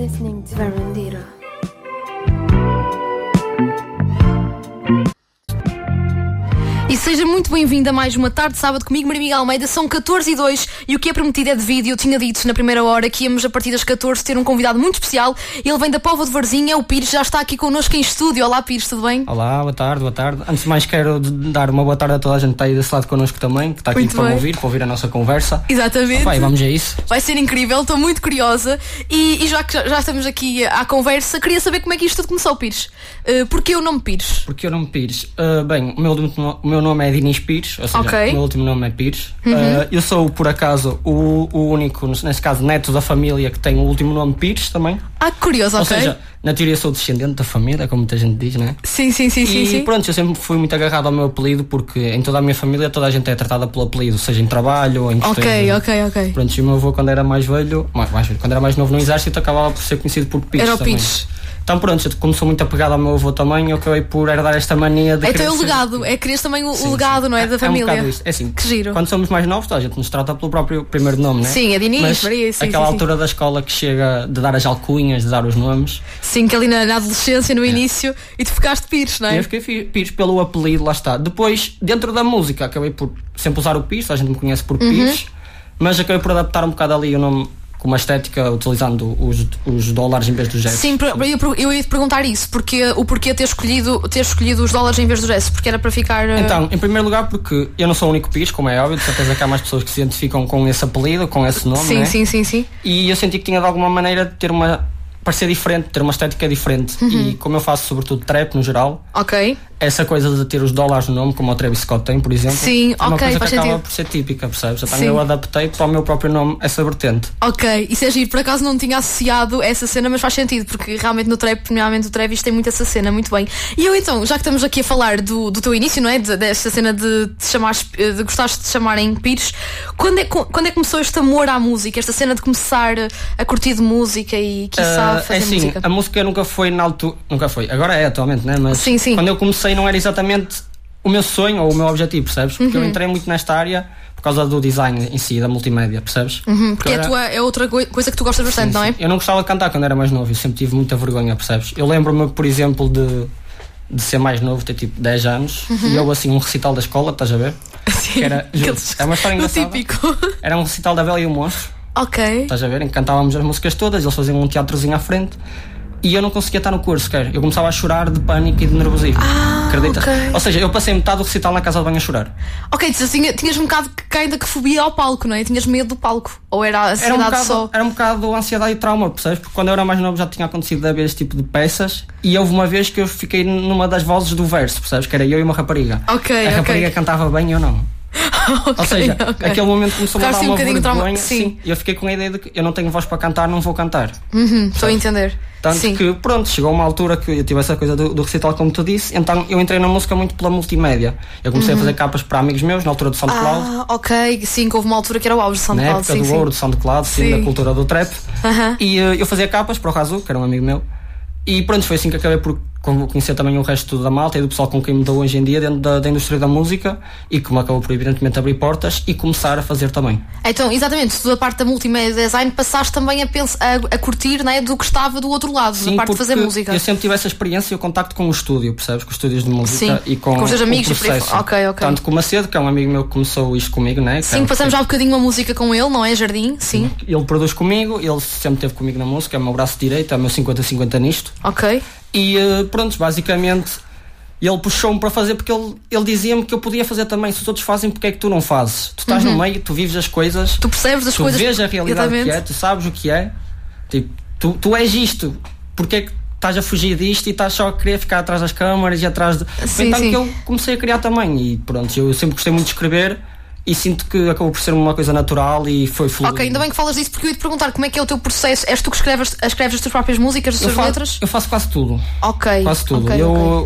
listening to Verandira. E seja muito bem-vindo a mais uma tarde de sábado comigo, Maria Miguel Almeida. São 14h02 e o que é prometido é devido. Eu tinha dito na primeira hora que íamos a partir das 14 ter um convidado muito especial. Ele vem da Póvoa de Varzim, é o Pires, já está aqui connosco em estúdio. Olá Pires, tudo bem? Olá, boa tarde. Antes de mais quero dar uma boa tarde a toda a gente que está aí desse lado connosco também, que está aqui muito para bem. para ouvir a nossa conversa. Exatamente. Vai, vamos a isso. Vai ser incrível, estou muito curiosa. E já que já estamos aqui à conversa, queria saber como é que isto tudo começou, Pires. Porquê o nome Pires? Porque o nome Pires? Bem, o meu nome é Dinis Pires, ou seja, Ok. o meu último nome é Pires. Eu sou, por acaso, o único, nesse caso, neto da família que tem o último nome Pires também. Ah, que curioso, Ou ok. seja, na teoria sou descendente da família, como muita gente diz, né? Sim. E pronto, eu sempre fui muito agarrado ao meu apelido, porque em toda a minha família toda a gente é tratada pelo apelido, seja em trabalho ou em questões. Ok. Pronto, e o meu avô, quando era mais velho, quando era mais novo no exército, acabava por ser conhecido por Pires. Era o também. Pires. Então pronto, como sou muito apegado ao meu avô também, eu acabei por herdar esta mania de Então é o ser- legado, é querer também o Sim. legado, não é? Da É um família. bocado isso. É assim, Que giro. quando somos mais novos, toda a gente nos trata pelo próprio primeiro nome, né? Sim, é Dinis, Mas Maria, sim, aquela sim. altura da escola que chega de dar as alcunhas, de dar os nomes. Sim, que ali na adolescência, no início, e tu ficaste Pires, não E é? eu fiquei Pires pelo apelido, lá está. Depois, dentro da música, acabei por sempre usar o Pires, a gente me conhece por Pires, mas acabei por adaptar um bocado ali o nome com uma estética, utilizando os dólares em vez dos gestos. Sim, eu ia te perguntar isso, o porquê ter escolhido os dólares em vez dos gestos, porque era para ficar. Então, em primeiro lugar, porque eu não sou o único Pires, como é óbvio, de certeza que há mais pessoas que se identificam com esse apelido, com esse nome, Sim, né? sim. E eu senti que tinha de alguma maneira de parecer diferente, ter uma estética diferente. E como eu faço sobretudo trap no geral, Ok. essa coisa de ter os dólares no nome, como o Travis Scott tem, por exemplo, Sim, é uma ok, coisa faz que acaba sentido. por ser típica, percebes? Então Sim. eu adaptei para o meu próprio nome essa vertente. Ok, isso é giro, por acaso não tinha associado essa cena, mas faz sentido, porque realmente no trap, primeiramente o Travis tem muito essa cena, muito bem. E eu então, já que estamos aqui a falar do teu início, não é? Desta cena de gostares de te chamarem Pires, quando é que começou este amor à música, esta cena de começar a curtir de música e quiçá fazer É assim, música? a música nunca foi na altura, nunca foi, agora é atualmente, né? Mas Sim. quando eu comecei não era exatamente o meu sonho ou o meu objetivo, percebes? Porque eu entrei muito nesta área por causa do design em si, da multimédia, percebes? Porque é outra coisa que tu gostas bastante, não é? Eu não gostava de cantar quando era mais novo, eu sempre tive muita vergonha, percebes? Eu lembro-me, por exemplo, de ser mais novo, ter tipo 10 anos, e eu assim, um recital da escola, estás a ver? Sim. Que era, é uma história No engraçada. típico. Era um recital da Bela e o Monstro, Ok. estás a ver? Em que cantávamos as músicas todas, eles faziam um teatrozinho à frente. E eu não conseguia estar no curso sequer. Eu começava a chorar de pânico e de nervosismo. Acreditas? ok. Ou seja, eu passei metade do recital na casa de banho a chorar. Ok, assim, tinhas um bocado ainda que fobia ao palco, não é? Tinhas medo do palco. Ou era a ansiedade só? Era um bocado ansiedade e trauma, percebes? Porque quando eu era mais novo já tinha acontecido de haver esse tipo de peças. E houve uma vez que eu fiquei numa das vozes do verso, percebes? Que era eu e uma rapariga. Ok, A rapariga cantava bem e eu não. Ou seja, aquele momento começou-me a dar Ficaste uma bocadinho vergonha. Sim. E eu fiquei com a ideia de que eu não tenho voz para cantar, não vou cantar. Estou a entender. Tanto Sim. que, pronto, chegou uma altura que eu tive essa coisa do recital, como tu disse, então eu entrei na música muito pela multimédia. Eu comecei a fazer capas para amigos meus, na altura do SoundCloud, Ok, sim, que houve uma altura que era o auge do na SoundCloud. época Sim, do ouro do SoundCloud, sim, Sim. da cultura do trap. Aham. E eu fazia capas para o Razu, que era um amigo meu, e pronto, foi assim que acabei por conhecer também o resto da malta e do pessoal com quem me dou hoje em dia dentro da indústria da música, e que me acabou por evidentemente abrir portas e começar a fazer também. Então, exatamente, tu da parte da multimédia design passaste também a curtir, né, do que estava do outro lado, da parte de fazer porque música. eu sempre tive essa experiência e o contacto com o estúdio, percebes? Com os estúdios de música. Sim, E com os teus amigos o e por aí processo. fora. Ok. Tanto com o Macedo, que é um amigo meu que começou isto comigo, né? Sim, passamos já um bocadinho uma música com ele, não é, Jardim? Sim. Ele produz comigo, ele sempre esteve comigo na música, é o meu braço direito, é o meu 50-50 nisto. Ok. E pronto, basicamente ele puxou-me para fazer porque ele dizia-me que eu podia fazer também. Se os outros fazem, porque é que tu não fazes? Tu estás no meio, tu vives as coisas, Tu percebes as tu coisas. vês a realidade Exatamente. que é, tu sabes o que é. Tipo, tu és isto, porque é que estás a fugir disto e estás só a querer ficar atrás das câmaras e atrás de... Sim, então sim. que eu comecei a criar também. E pronto, eu sempre gostei muito de escrever e sinto que acabou por ser uma coisa natural e foi fluido. Ok, ainda bem que falas disso, porque eu ia te perguntar como é que é o teu processo. És tu que escreves as tuas próprias músicas, as tuas letras? Eu faço quase tudo. Ok. Quase tudo. ok.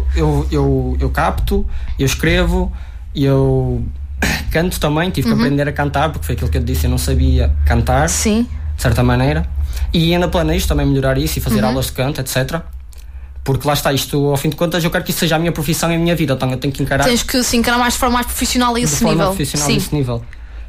Eu capto, eu escrevo, eu canto também. Tive que aprender a cantar, porque foi aquilo que eu te disse, eu não sabia cantar, Sim. de certa maneira. E ainda planejo também melhorar isso e fazer aulas de canto, etc. Porque lá está, isto, ao fim de contas, eu quero que isso seja a minha profissão e a minha vida. Então eu tenho que encarar Tens que se encarar mais de forma mais profissional a esse de forma nível. profissional Sim. nesse nível.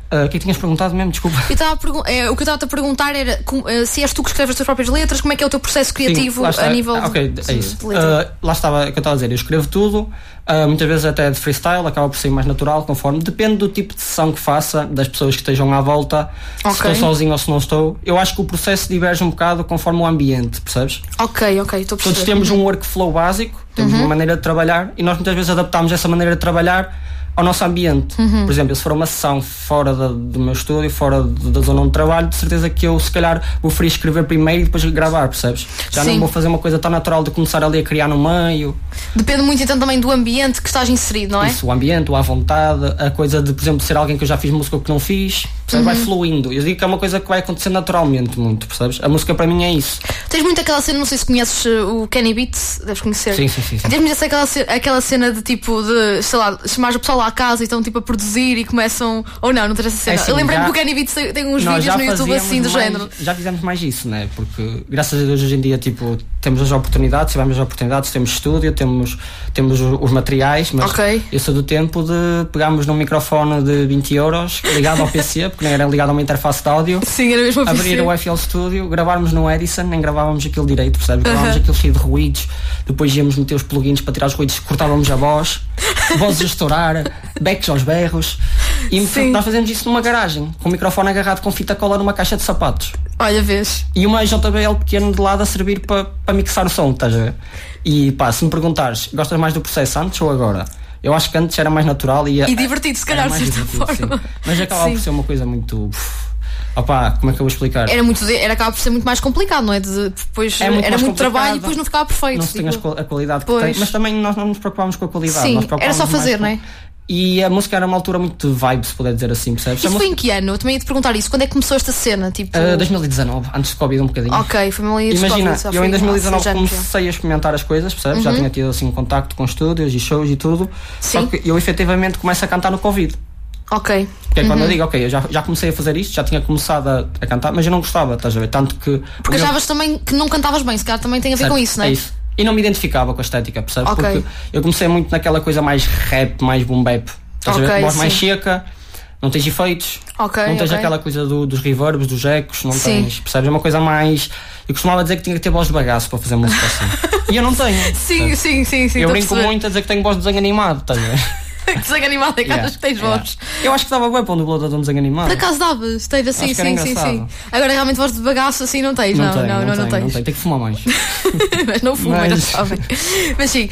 O que tinhas perguntado mesmo? Desculpa. O que eu estava a perguntar era se és tu que escreves as tuas próprias letras, como é que é o teu processo criativo a nível é isso. Lá estava o que eu estava a dizer, eu escrevo tudo, muitas vezes até de freestyle, acaba por ser mais natural, conforme depende do tipo de sessão que faça, das pessoas que estejam à volta, se estou sozinho ou se não estou. Eu acho que o processo diverge um bocado conforme o ambiente, percebes? Ok, estou a perceber. Todos temos um workflow básico, temos uma maneira de trabalhar e nós muitas vezes adaptamos essa maneira de trabalhar ao nosso ambiente. Por exemplo, se for uma sessão fora do meu estúdio, fora da zona onde trabalho, de certeza que eu se calhar vou preferir escrever primeiro e depois gravar, percebes? Já não vou fazer uma coisa tão natural de começar ali a criar no meio. Depende muito então também do ambiente que estás inserido, não é? Isso, o ambiente, o à vontade, a coisa de, por exemplo, ser alguém que eu já fiz música ou que não fiz, percebes? Vai fluindo. Eu digo que é uma coisa que vai acontecer naturalmente muito, percebes? A música para mim é isso. Tens muito aquela cena, não sei se conheces o Kenny Beats, deves conhecer. Sim. Tens muito aquela cena de tipo de, sei lá, chamares o pessoal lá à casa e estão tipo a produzir e começam. Ou não tens essa cena? Assim, eu lembrei-me que o Kenny Beats tem uns vídeos no YouTube assim do género. Já fizemos mais isso, né? Porque graças a Deus hoje em dia tipo, temos as oportunidades, tivemos as oportunidades, temos estúdio, temos os materiais, mas eu sou do tempo de pegarmos num microfone de 20 euros ligado ao PC, porque não era ligado a uma interface de áudio. Sim, era mesmo abrir o FL Studio, gravarmos no Edison, nem gravávamos aquilo direito, percebes? Gravávamos aquilo cheio de ruídos, depois íamos meter os plugins para tirar os ruídos, cortávamos a voz, vozes a estourar, backs aos berros, e nós fazemos isso numa garagem, com o microfone agarrado com fita cola numa caixa de sapatos. Olha, vês? E uma JBL pequeno de lado a servir para mixar o som, estás a ver? E pá, se me perguntares, gostas mais do processo antes ou agora? Eu acho que antes era mais natural e divertido, se calhar, de certa forma. Mas acabava por ser uma coisa muito. Opá, como é que eu vou explicar? Acaba por ser muito mais complicado, não é? Depois era muito trabalho e depois não ficava perfeito. Não se tinha a qualidade que tem, mas também nós não nos preocupámos com a qualidade. Sim, era só fazer, não é? E a música era uma altura muito de vibe, se puder dizer assim, percebes? Isso foi em que ano? Eu também ia te perguntar isso. Quando é que começou esta cena? Tipo... 2019, antes de Covid um bocadinho. Ok, foi mal. Imagina, eu em 2019 comecei a experimentar as coisas, percebes? Já tinha tido assim um contacto com estúdios e shows e tudo. Só que eu efetivamente começo a cantar no Covid. Ok. Porque é quando eu digo, eu já comecei a fazer isto, já tinha começado a cantar, mas eu não gostava, estás a ver? Tanto que. Porque achavas também que não cantavas bem, se calhar também tem a ver com isso, não é? É isso. E não me identificava com a estética, percebes? Porque eu comecei muito naquela coisa mais rap, mais boom bap. Estás a ver? Voz mais seca, não tens efeitos, não tens aquela coisa dos reverbs, dos ecos, não tens, percebes? É uma coisa mais. Eu costumava dizer que tinha que ter voz de bagaço para fazer música assim. E eu não tenho. Sim. Eu brinco muito a dizer que tenho voz de desenho animado, estás a ver? Desenho animado é que achas que tens voz. Eu acho que dava bem para um dublador de um desenho animado. Por acaso davas, tens assim, sim. Agora realmente voz de bagaço assim não tens, não tens. Tenho que fumar mais. Mas não fumo, ainda sabem. Mas sim,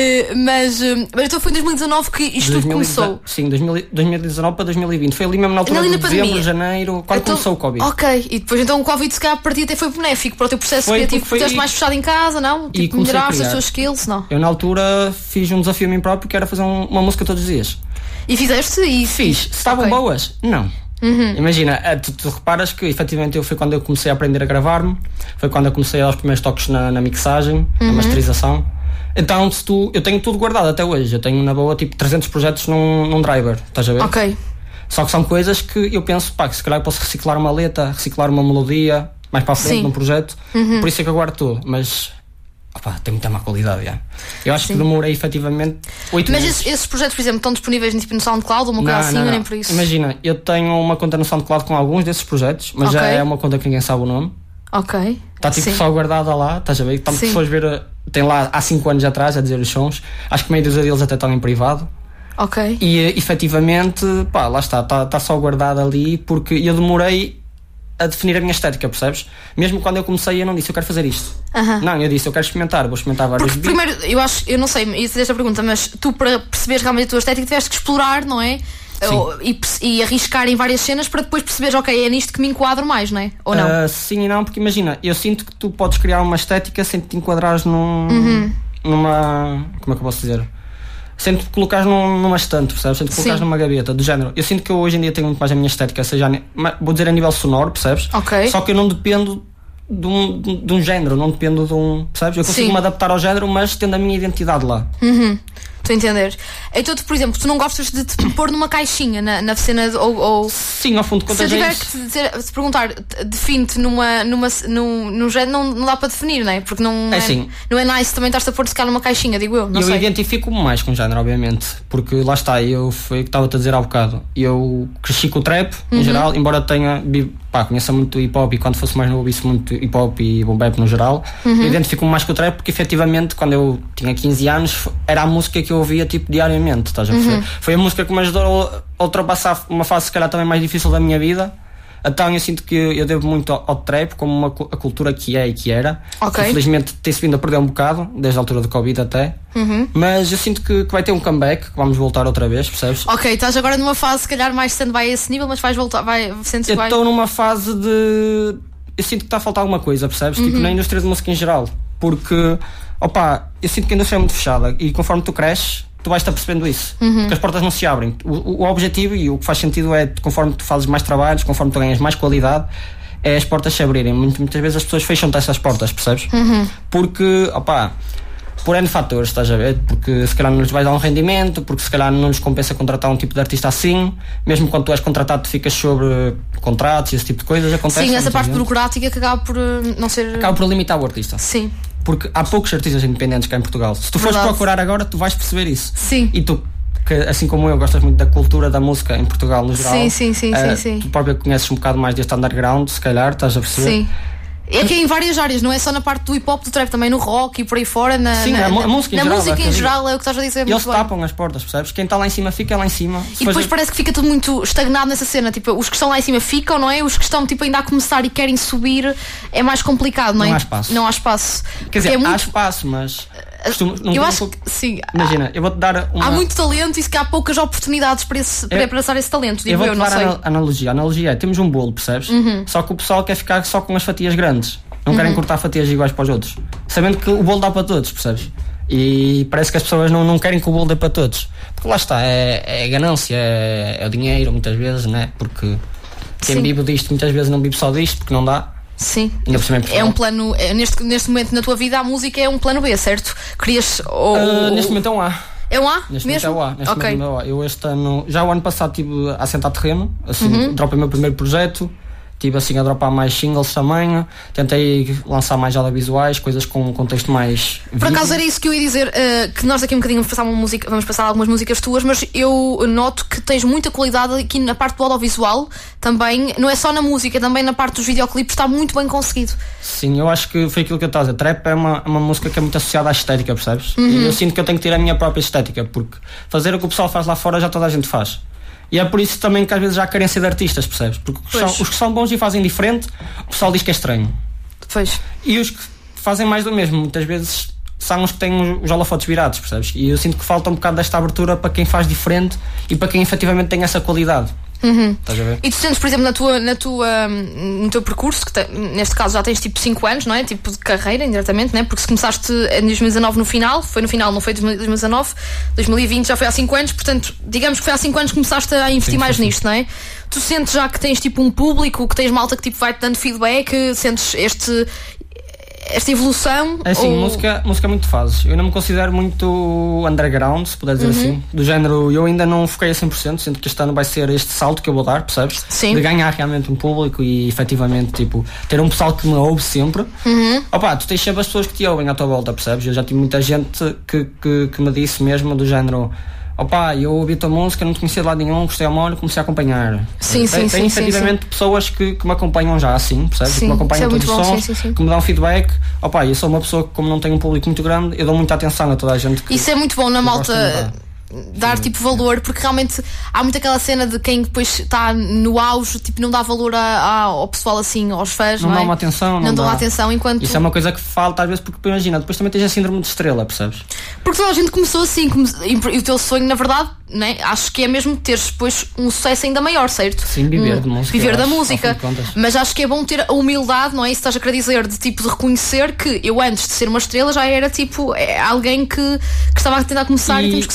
mas então foi em 2019 que isto tudo começou. Sim, 2019 para 2020. Foi ali mesmo na altura de dezembro, janeiro, quando começou o Covid. Ok, e depois então o Covid se calhar para ti até foi benéfico para o teu processo criativo, porque estiveste mais fechado em casa, não? Tipo, melhoraste as tuas skills, não? Eu na altura fiz um desafio a mim próprio que era fazer uma música todos os dias. E fizeste e fiz. Se estavam boas? Não. Imagina, tu reparas que efetivamente foi quando eu comecei a aprender a gravar-me, foi quando eu comecei a dar os primeiros toques na mixagem, na masterização. Então eu tenho tudo guardado até hoje. Eu tenho na boa tipo 300 projetos num driver, estás a ver? Ok. Só que são coisas que eu penso, que se calhar posso reciclar uma letra, reciclar uma melodia mais para a frente num projeto. Por isso é que eu guardo tudo, mas tem muita má qualidade, já. Eu acho que demorei efetivamente 8 meses. Mas esses projetos, por exemplo, estão disponíveis tipo, no SoundCloud ou uma coisa assim, nem por isso? Imagina, eu tenho uma conta no SoundCloud com alguns desses projetos, mas já é uma conta que ninguém sabe o nome. Ok. Está tipo só guardada lá, estás a ver? Então pessoas ver, tem lá há 5 anos atrás a dizer os sons, acho que meio dos deles até estão em privado. Ok. E efetivamente, lá está só guardada ali porque eu demorei a definir a minha estética, percebes? Mesmo quando eu comecei eu não disse eu quero fazer isto. Não, eu disse eu quero experimentar, vou experimentar vários beats. Primeiro, eu não sei, ia fazer esta pergunta, mas tu para perceberes realmente a tua estética tiveste que explorar, não é? E arriscar em várias cenas para depois perceberes, é nisto que me enquadro mais, não é? Ou não? Sim e não, porque imagina, eu sinto que tu podes criar uma estética sem te enquadrares numa... Como é que eu posso dizer? Sem te colocares numa estante, percebes? Sem te colocares numa gaveta, do género. Eu sinto que eu hoje em dia tenho muito mais a minha estética, seja, vou dizer a nível sonoro, percebes? Só que eu não dependo de um género, não dependo de um... Percebes? Eu consigo me adaptar ao género, mas tendo a minha identidade lá. Estou a entender. Então, tu, por exemplo, tu não gostas de te pôr numa caixinha na cena ou... Sim, ao fundo de contas se eu tiver é isso. que te perguntar, define-te num género, não dá para definir, não é? Porque não assim, não é nice também estás-te a pôr se calhar numa caixinha, digo eu. Não eu sei. identifico-me foi mais com o género, obviamente, porque lá está, foi o que estava a dizer há bocado. Eu cresci com o trap, em geral, embora tenha, conheça muito hip hop, e quando fosse mais novo ouvisse muito hip hop e boom bap no geral. Eu identifico-me mais com o trap porque efetivamente quando eu tinha 15 anos era a música que eu ouvia tipo diariamente, estás a perceber? Foi a música que me ajudou a ultrapassar uma fase se calhar também mais difícil da minha vida. Então eu sinto que eu devo muito ao trap como a cultura que é e que era. Okay. Infelizmente tem-se vindo a perder um bocado, desde a altura do Covid até. Mas eu sinto que vai ter um comeback, que vamos voltar outra vez, percebes? Ok, estás agora numa fase se calhar mais stand-by a esse nível, mas vais voltar, sentes que Eu estou numa fase de... Eu sinto que está a faltar alguma coisa, percebes? Tipo, na indústria de música em geral. Porque, eu sinto que a indústria é muito fechada e conforme tu cresces, tu vais-te apercebendo isso, porque as portas não se abrem. O objetivo e o que faz sentido é, conforme tu fazes mais trabalhos, conforme tu ganhas mais qualidade, é as portas se abrirem. Muitas vezes as pessoas fecham-te essas portas, percebes? Porque, por N fatores, estás a ver? Porque se calhar não lhes vais dar um rendimento, porque se calhar não lhes compensa contratar um tipo de artista assim, mesmo quando tu és contratado tu ficas sobre contratos e esse tipo de coisas, acontece. Sim, essa parte burocrática que acaba por não ser... Acaba por limitar o artista. Sim. Porque há poucos artistas independentes cá em Portugal. Se tu fores procurar agora, tu vais perceber isso. Sim. E tu, que assim como eu, gostas muito da cultura da música em Portugal no geral. Sim. Tu próprio conheces um bocado mais deste underground, se calhar, estás a perceber? Sim. É que é em várias áreas, não é só na parte do hip hop, do trap, também no rock e por aí fora. A música em na geral. Música em geral é o que estás a dizer. Eles tapam as portas, percebes? Quem está lá em cima fica lá em cima. E depois parece que fica tudo muito estagnado nessa cena. Tipo, os que estão lá em cima ficam, não é? Os que estão tipo, ainda a começar e querem subir é mais complicado, não é? Não há espaço. Quer dizer, há espaço, mas. Eu acho que sim. Imagina, eu vou-te dar há muito talento e se que há poucas oportunidades para abraçar esse talento. Eu vou-te não sei. dar a analogia. A analogia é: temos um bolo, percebes? Só que o pessoal quer ficar só com as fatias grandes. Não querem cortar fatias iguais para os outros, sabendo que o bolo dá para todos, percebes? E parece que as pessoas não querem que o bolo dê para todos, porque lá está, é ganância, é o dinheiro muitas vezes, né? Porque quem vive disto muitas vezes não vive só disto, porque não dá. Sim, é um plano, neste momento na tua vida a música é um plano B, certo? Querias neste momento é um A. É um A? Neste mesmo? momento é o A. Momento é o A. Eu este ano, já o ano passado estive a assentar terreno, assim, dropei o meu primeiro projeto. Estive assim a dropar mais singles também. Tentei lançar mais audiovisuais, coisas com um contexto mais Por acaso era isso que eu ia dizer, que nós daqui a um bocadinho vamos passar algumas músicas tuas, mas eu noto que tens muita qualidade aqui na parte do audiovisual também, não é só na música, também na parte dos videoclipes está muito bem conseguido. Sim, eu acho que foi aquilo que eu estava a dizer. Trap é uma música que é muito associada à estética, percebes? E eu sinto que eu tenho que ter a minha própria estética, porque fazer o que o pessoal faz lá fora já toda a gente faz. E é por isso também que às vezes há carência de artistas, percebes? Porque os que são bons e fazem diferente, o pessoal diz que é estranho. Pois. E os que fazem mais do mesmo, muitas vezes são os que têm os holofotes virados, percebes? E eu sinto que falta um bocado desta abertura para quem faz diferente e para quem efetivamente tem essa qualidade. Estás a ver? E tu sentes, por exemplo, no teu percurso, que neste caso já tens tipo 5 anos, não é? Tipo de carreira, indiretamente, não é? Porque se começaste em 2019 no final, não foi 2019, 2020 já foi há 5 anos, portanto, digamos que foi há 5 anos que começaste a investir mais nisto, não é? Tu sentes já que tens tipo um público, que tens malta que tipo vai-te dando feedback, sentes esta evolução? É assim, música é muito fases. Eu não me considero muito underground, se puder dizer assim. Do género, eu ainda não foquei a 100%. Sinto que este ano vai ser este salto que eu vou dar, percebes? Sim. De ganhar realmente um público e efetivamente, tipo, ter um pessoal que me ouve sempre. Tu tens sempre as pessoas que te ouvem à tua volta, percebes? Eu já tive muita gente que me disse mesmo do género: eu ouvi a tua música, não te conhecia de lado nenhum, gostei ao molho, comecei a acompanhar. Tem efetivamente pessoas que me acompanham já assim, percebes? Que me acompanham todos os sons, que me dão feedback. Eu sou uma pessoa que, como não tenho um público muito grande, eu dou muita atenção a toda a gente. Isso é muito bom na malta dar tipo valor, porque realmente há muito aquela cena de quem depois está no auge, tipo, não dá valor ao pessoal assim, aos fãs, não é? Não dá uma atenção, não dá atenção, enquanto... Isso é uma coisa que falta às vezes, porque imagina, depois também tens a síndrome de estrela, percebes? Porque toda a gente começou assim, e o teu sonho, na verdade, né, acho que é mesmo teres depois um sucesso ainda maior, certo? Sim, viver de música. Viver da música. Mas acho que é bom ter a humildade, não é? Isso estás a querer dizer, de tipo, de reconhecer que eu antes de ser uma estrela já era tipo alguém que estava a tentar começar e temos que ser um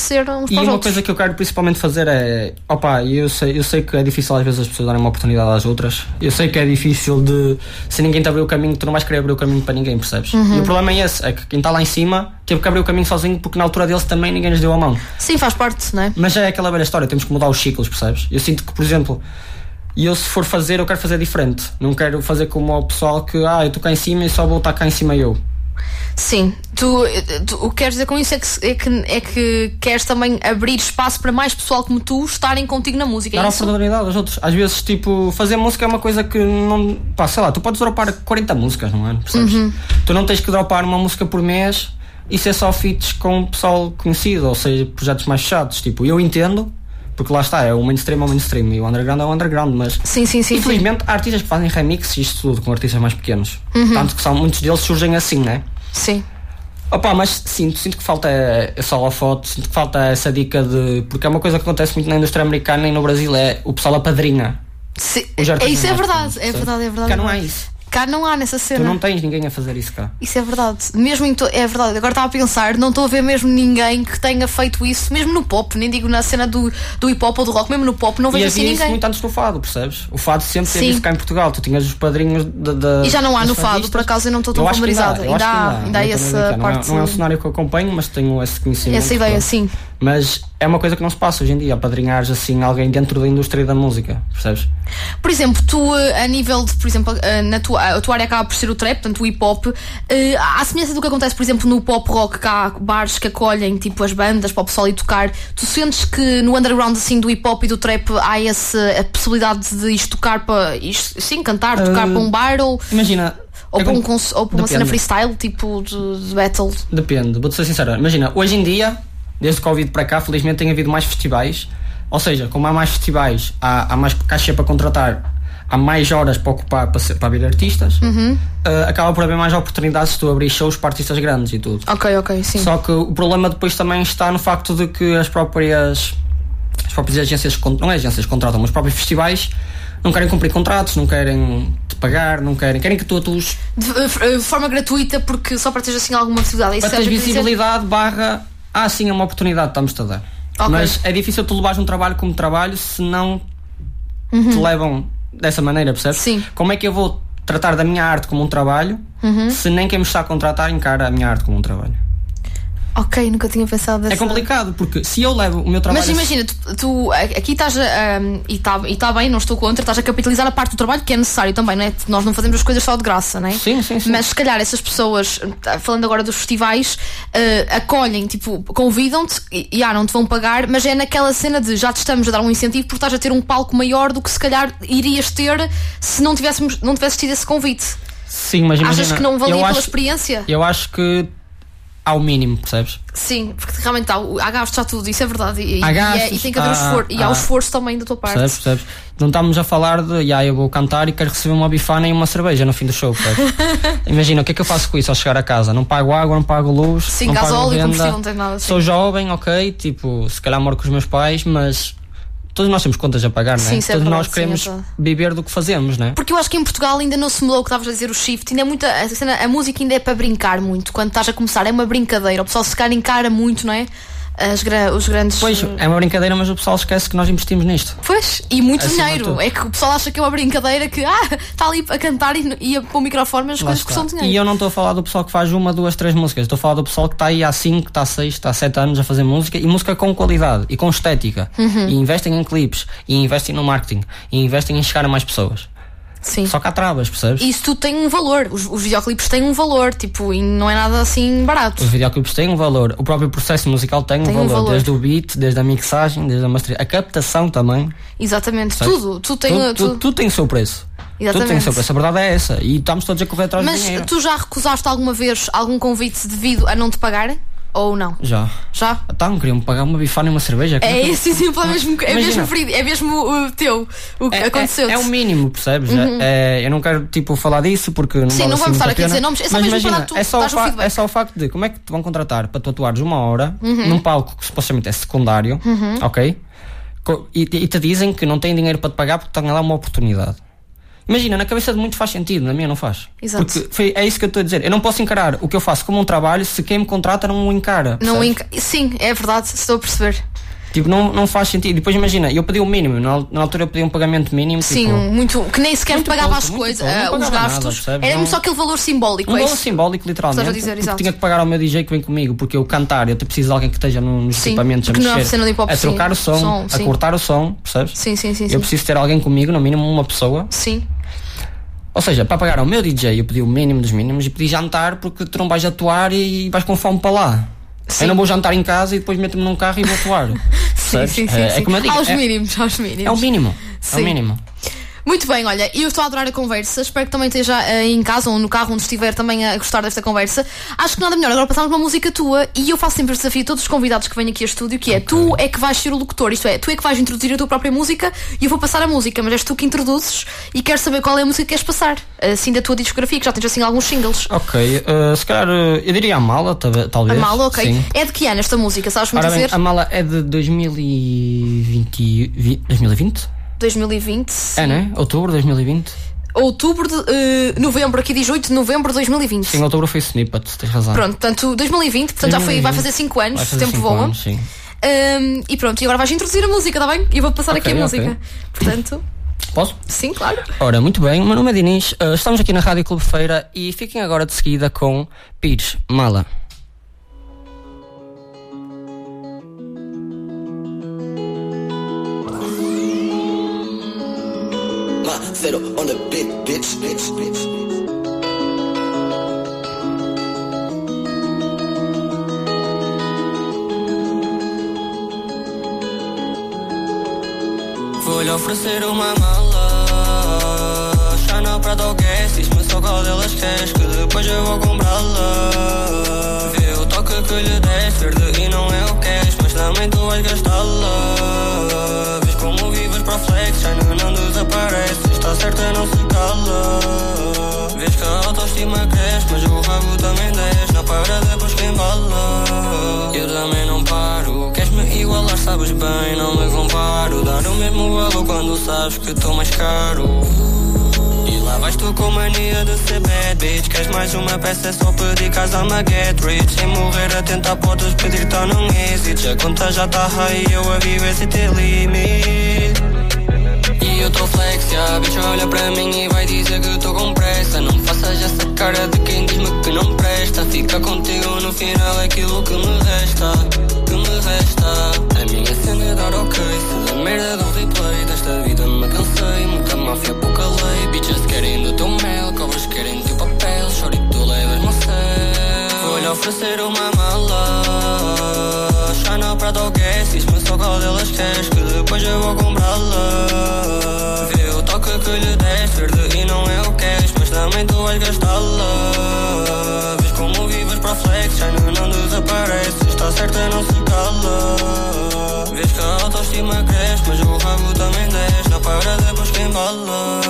para E os uma outros. coisa que eu quero principalmente fazer é... Opa, eu sei que é difícil às vezes as pessoas darem uma oportunidade às outras. Eu sei que é difícil de... Se ninguém te abrir o caminho, tu não vais querer abrir o caminho para ninguém, percebes? E o problema é esse, é que quem está lá em cima teve que abrir o caminho sozinho porque na altura deles também ninguém lhes deu a mão. Sim, faz parte, não é? Mas é aquela velha história, temos que mudar os ciclos, percebes? Eu sinto que, por exemplo, eu se for fazer, eu quero fazer diferente. Não quero fazer como o pessoal que, eu estou cá em cima e só vou estar cá em cima eu. Sim, tu o que queres dizer com isso é que queres também abrir espaço para mais pessoal como tu estarem contigo na música. Dar É isso? oportunidade aos outros. Às vezes, tipo, fazer música é uma coisa que não... Pá, sei lá, tu podes dropar 40 músicas, não é? Percebes? Tu não tens que dropar uma música por mês e ser só feats com o pessoal conhecido, ou seja, projetos mais fechados. Tipo, eu entendo, porque lá está, é o mainstream e o underground é o underground, mas... Sim. Infelizmente, há artistas que fazem remix e isto tudo com artistas mais pequenos. Tanto que muitos deles surgem assim, não é? Sim. Opa, mas sinto que falta essa holofote, sinto que falta essa dica de... Porque é uma coisa que acontece muito na indústria americana e no Brasil, é o pessoal apadrinha. Sim. Os artistas Isso é mais verdade, pequenos, é verdade, é verdade. Cá não há isso. Cá não há nessa Tu cena. não tens ninguém a fazer isso cá. Isso é verdade. Mesmo é verdade. Agora estava a pensar, não estou a ver mesmo ninguém que tenha feito isso, mesmo no pop, nem digo na cena do hip hop ou do rock, mesmo no pop, não vejo E assim havia isso ninguém. muito antes do fado, percebes? O fado sempre teve Sim. isso cá em Portugal. Tu tinhas os padrinhos da... E já não há das no fado, fadistas. por acaso eu não estou tão Eu acho que familiarizada. eu acho que Ainda há Eu essa também parte. não é um cenário que eu acompanho, mas tenho esse conhecimento. Essa ideia, pronto. sim. Mas é uma coisa que não se passa hoje em dia, apadrinhares assim alguém dentro da indústria da música, percebes? Por exemplo, tu a nível de, por exemplo, a tua área acaba por ser o trap, portanto o hip hop, à semelhança do que acontece, por exemplo, no pop rock, que há bares que acolhem tipo as bandas para o pessoal ir tocar, tu sentes que no underground assim do hip hop e do trap há a possibilidade de isto tocar para sim, cantar, tocar para um bar ou Imagina... para como- ou para uma cena freestyle, tipo de battle? Depende, vou-te ser sincero. Imagina, hoje em dia, desde o Covid para cá, felizmente tem havido mais festivais. Ou seja, como há mais festivais, há mais caixa para contratar, há mais horas para ocupar para abrir artistas, acaba por haver mais oportunidades se tu abrir shows para artistas grandes e tudo. Ok, sim. Só que o problema depois também está no facto de que as próprias agências, não é agências que contratam, mas os próprios festivais não querem cumprir contratos, não querem te pagar, querem que tu atues De forma gratuita, porque só para teres assim alguma visibilidade. Isso para teres é o que eu queria dizer. visibilidade sim, é uma oportunidade que estamos-te a dar. Ok. Mas é difícil tu levares um trabalho como trabalho se não te levam dessa maneira, percebes? Sim. Como é que eu vou tratar da minha arte como um trabalho se nem quem me está a contratar encara a minha arte como um trabalho? Ok, nunca tinha pensado dessa. É complicado, porque se eu levo o meu trabalho... Mas imagina, tu aqui estás e está bem, não estou contra, estás a capitalizar a parte do trabalho que é necessário também, não é? Nós não fazemos as coisas só de graça, não é? Sim. Mas se calhar essas pessoas, falando agora dos festivais, acolhem, tipo, convidam-te e não te vão pagar, mas é naquela cena de já te estamos a dar um incentivo porque estás a ter um palco maior do que se calhar irias ter se não tivesses tido esse convite. Sim, mas imagina... Achas que não valia pela experiência? Eu acho que ao mínimo, percebes? Sim, porque realmente há gastos, há tudo, isso é verdade. E tem que haver esforço. E há o esforço também da tua parte. Percebes? Não estamos a falar de eu vou cantar e quero receber uma bifana e uma cerveja no fim do show, percebes? Imagina, o que é que eu faço com isso ao chegar a casa? Não pago água, não pago luz, Sim, não pago gasóleo, renda. combustível, não tem nada assim. Sou jovem, ok, tipo, se calhar moro com os meus pais, mas todos nós temos contas a pagar, não é? Sim, isso é Todos verdade, nós queremos sim, viver do que fazemos, não é? Porque eu acho que em Portugal ainda não se mudou o que estavas a dizer, o shift. Ainda é muita. A música ainda é para brincar muito. Quando estás a começar, é uma brincadeira. O pessoal se calhar encara muito, não é? Os grandes. Pois, é uma brincadeira, mas o pessoal esquece que nós investimos nisto. Pois, e muito Acima de dinheiro. tudo. É que o pessoal acha que é uma brincadeira que está ali a cantar e a pôr o microfone, mas as Lá coisas que está. são dinheiro. E eu não estou a falar do pessoal que faz 1, 2, 3 músicas. Estou a falar do pessoal que está aí há 5, está há 6, está há 7 anos a fazer música, e música com qualidade e com estética. E investem em clipes, e investem no marketing, e investem em chegar a mais pessoas. Sim. Só que há travas, percebes? Isso tudo tem um valor. Os videoclipes têm um valor, tipo, e não é nada assim barato. Os videoclipes têm um valor, o próprio processo musical tem um valor, desde o beat, desde a mixagem, desde a masterização, a captação também. Exatamente, Sabes? tudo tem. Tudo tem o seu preço. Exatamente. Tudo tem o seu preço, a verdade é essa. E estamos todos a correr atrás do Mas dinheiro. tu já recusaste alguma vez algum convite devido a não te pagar? Ou não? Já? Então, queriam-me pagar uma bifana e uma cerveja. É esse exemplo, é mesmo Imagina. ferido, é mesmo o teu, o que aconteceu. É o mínimo, percebes? Eu não quero tipo falar disso porque não Sim, vale não assim vamos estar muito aqui a dizer nomes, é só Mas mesmo imagina, para tu dares o feedback. é só o facto de como é que te vão contratar para tu atuares 1 hora num palco que supostamente é secundário, ok? E te dizem que não têm dinheiro para te pagar porque têm lá uma oportunidade. Imagina, na cabeça de muitos faz sentido, na minha não faz. Exato. Porque é isso que eu estou a dizer. Eu não posso encarar o que eu faço como um trabalho se quem me contrata não o encara. Não percebes? Sim, é verdade, estou a perceber. Tipo, não faz sentido. Depois imagina, eu pedi o mínimo, na altura eu pedi um pagamento mínimo. Sim, tipo, muito, que nem sequer muito pagava pouco, as muito coisas, pouco, não os pagava gastos. nada, Era não- só aquele valor simbólico. Um é valor isso? simbólico, literalmente. Estás a dizer, porque exato. tinha que pagar ao meu DJ que vem comigo, porque eu cantar, eu preciso de alguém que esteja nos Sim, equipamentos a porque não é mexer, cena de hip hop, a trocar sim. o som, a Sim. cortar o som, percebes? Sim, sim, sim. Eu preciso ter alguém comigo, no mínimo uma pessoa. Sim. Ou seja, para pagar ao meu DJ eu pedi o mínimo dos mínimos e pedi jantar porque tu não vais atuar e vais com fome para lá. Sim. Eu não vou jantar em casa e depois meto-me num carro e vou atuar. Percebes? Sim. É como eu digo, Aos mínimos. é o mínimo. É Sim. o mínimo. Muito bem, olha, eu estou a adorar a conversa. Espero que também esteja em casa ou no carro onde estiver também a gostar desta conversa. Acho que nada melhor agora passarmos uma música tua. E eu faço sempre o desafio a todos os convidados que vêm aqui a estúdio, que é tu é que vais ser o locutor. Isto é, tu é que vais introduzir a tua própria música e eu vou passar a música, mas és tu que introduzes e quero saber qual é a música que queres passar, assim da tua discografia, que já tens assim alguns singles. Ok, se calhar eu diria a Mala, talvez. A Mala, ok. Sim. É de que ano esta música, sabes-me Ora bem, dizer? a Mala é de 2020? 2020, sim. É, né? Outubro de 2020? Outubro de novembro, aqui diz 8 de novembro de 2020. Sim, outubro foi Snippet, tens razão. Pronto, portanto, 2020, portanto já foi, vai fazer 5 anos, Vai o fazer tempo 5 voa. anos, sim. E pronto, e agora vais introduzir a música, está bem? E eu vou passar aqui a Ok, música. ok. Portanto, Posso? sim, claro. Ora, muito bem, o meu nome é Dinis, estamos aqui na Rádio Clube Feira e fiquem agora de seguida com Pires, Mala. Zero on the beat, bitch. Vou-lhe oferecer uma mala Chanel Prada Guess, diz-me só qual delas queres, que depois eu vou comprá-la. Vê o toque que lhe deste, verde e não é o cash, mas também tu vais gastá-la. Vês como vives para o flex, já não desaparece, está certa, não se cala. Vês que a autoestima cresce, mas o rabo também desce, não para depois que embala. Eu também não paro, queres-me igualar, sabes bem, não me comparo. Dar o mesmo valor quando sabes que estou mais caro. E lá vais tu com mania de ser bad bitch. Queres mais uma peça, é só pedir casa, I'm a get rich. Sem morrer a tentar podes pedir, tá não hesites. A conta já tá high e eu a viver sem ter limite. E eu tô flex, a bitch olha para mim e vai dizer que tô com pressa. Não faças essa cara de quem diz-me que não presta. Fica contigo no final aquilo que me resta. A minha cena é dar ok. Se da merda do replay desta vida me cansei. Muita máfia, pouca lei. Bitches querem do teu mel, cobras querem teu papel. Chorito levas no céu. Vou-lhe oferecer uma mala Chanel Prada Guess, diz-me só qual delas queres, que depois eu vou comprá-la. Vê o toque que lhe deste, verde e não é o cash, mas também tu vais gastá-la. Vês como vives para flex, já não desaparece, está certa, não se cala. Vês que a autoestima cresce, mas o rabo também desce, não para depois que embala.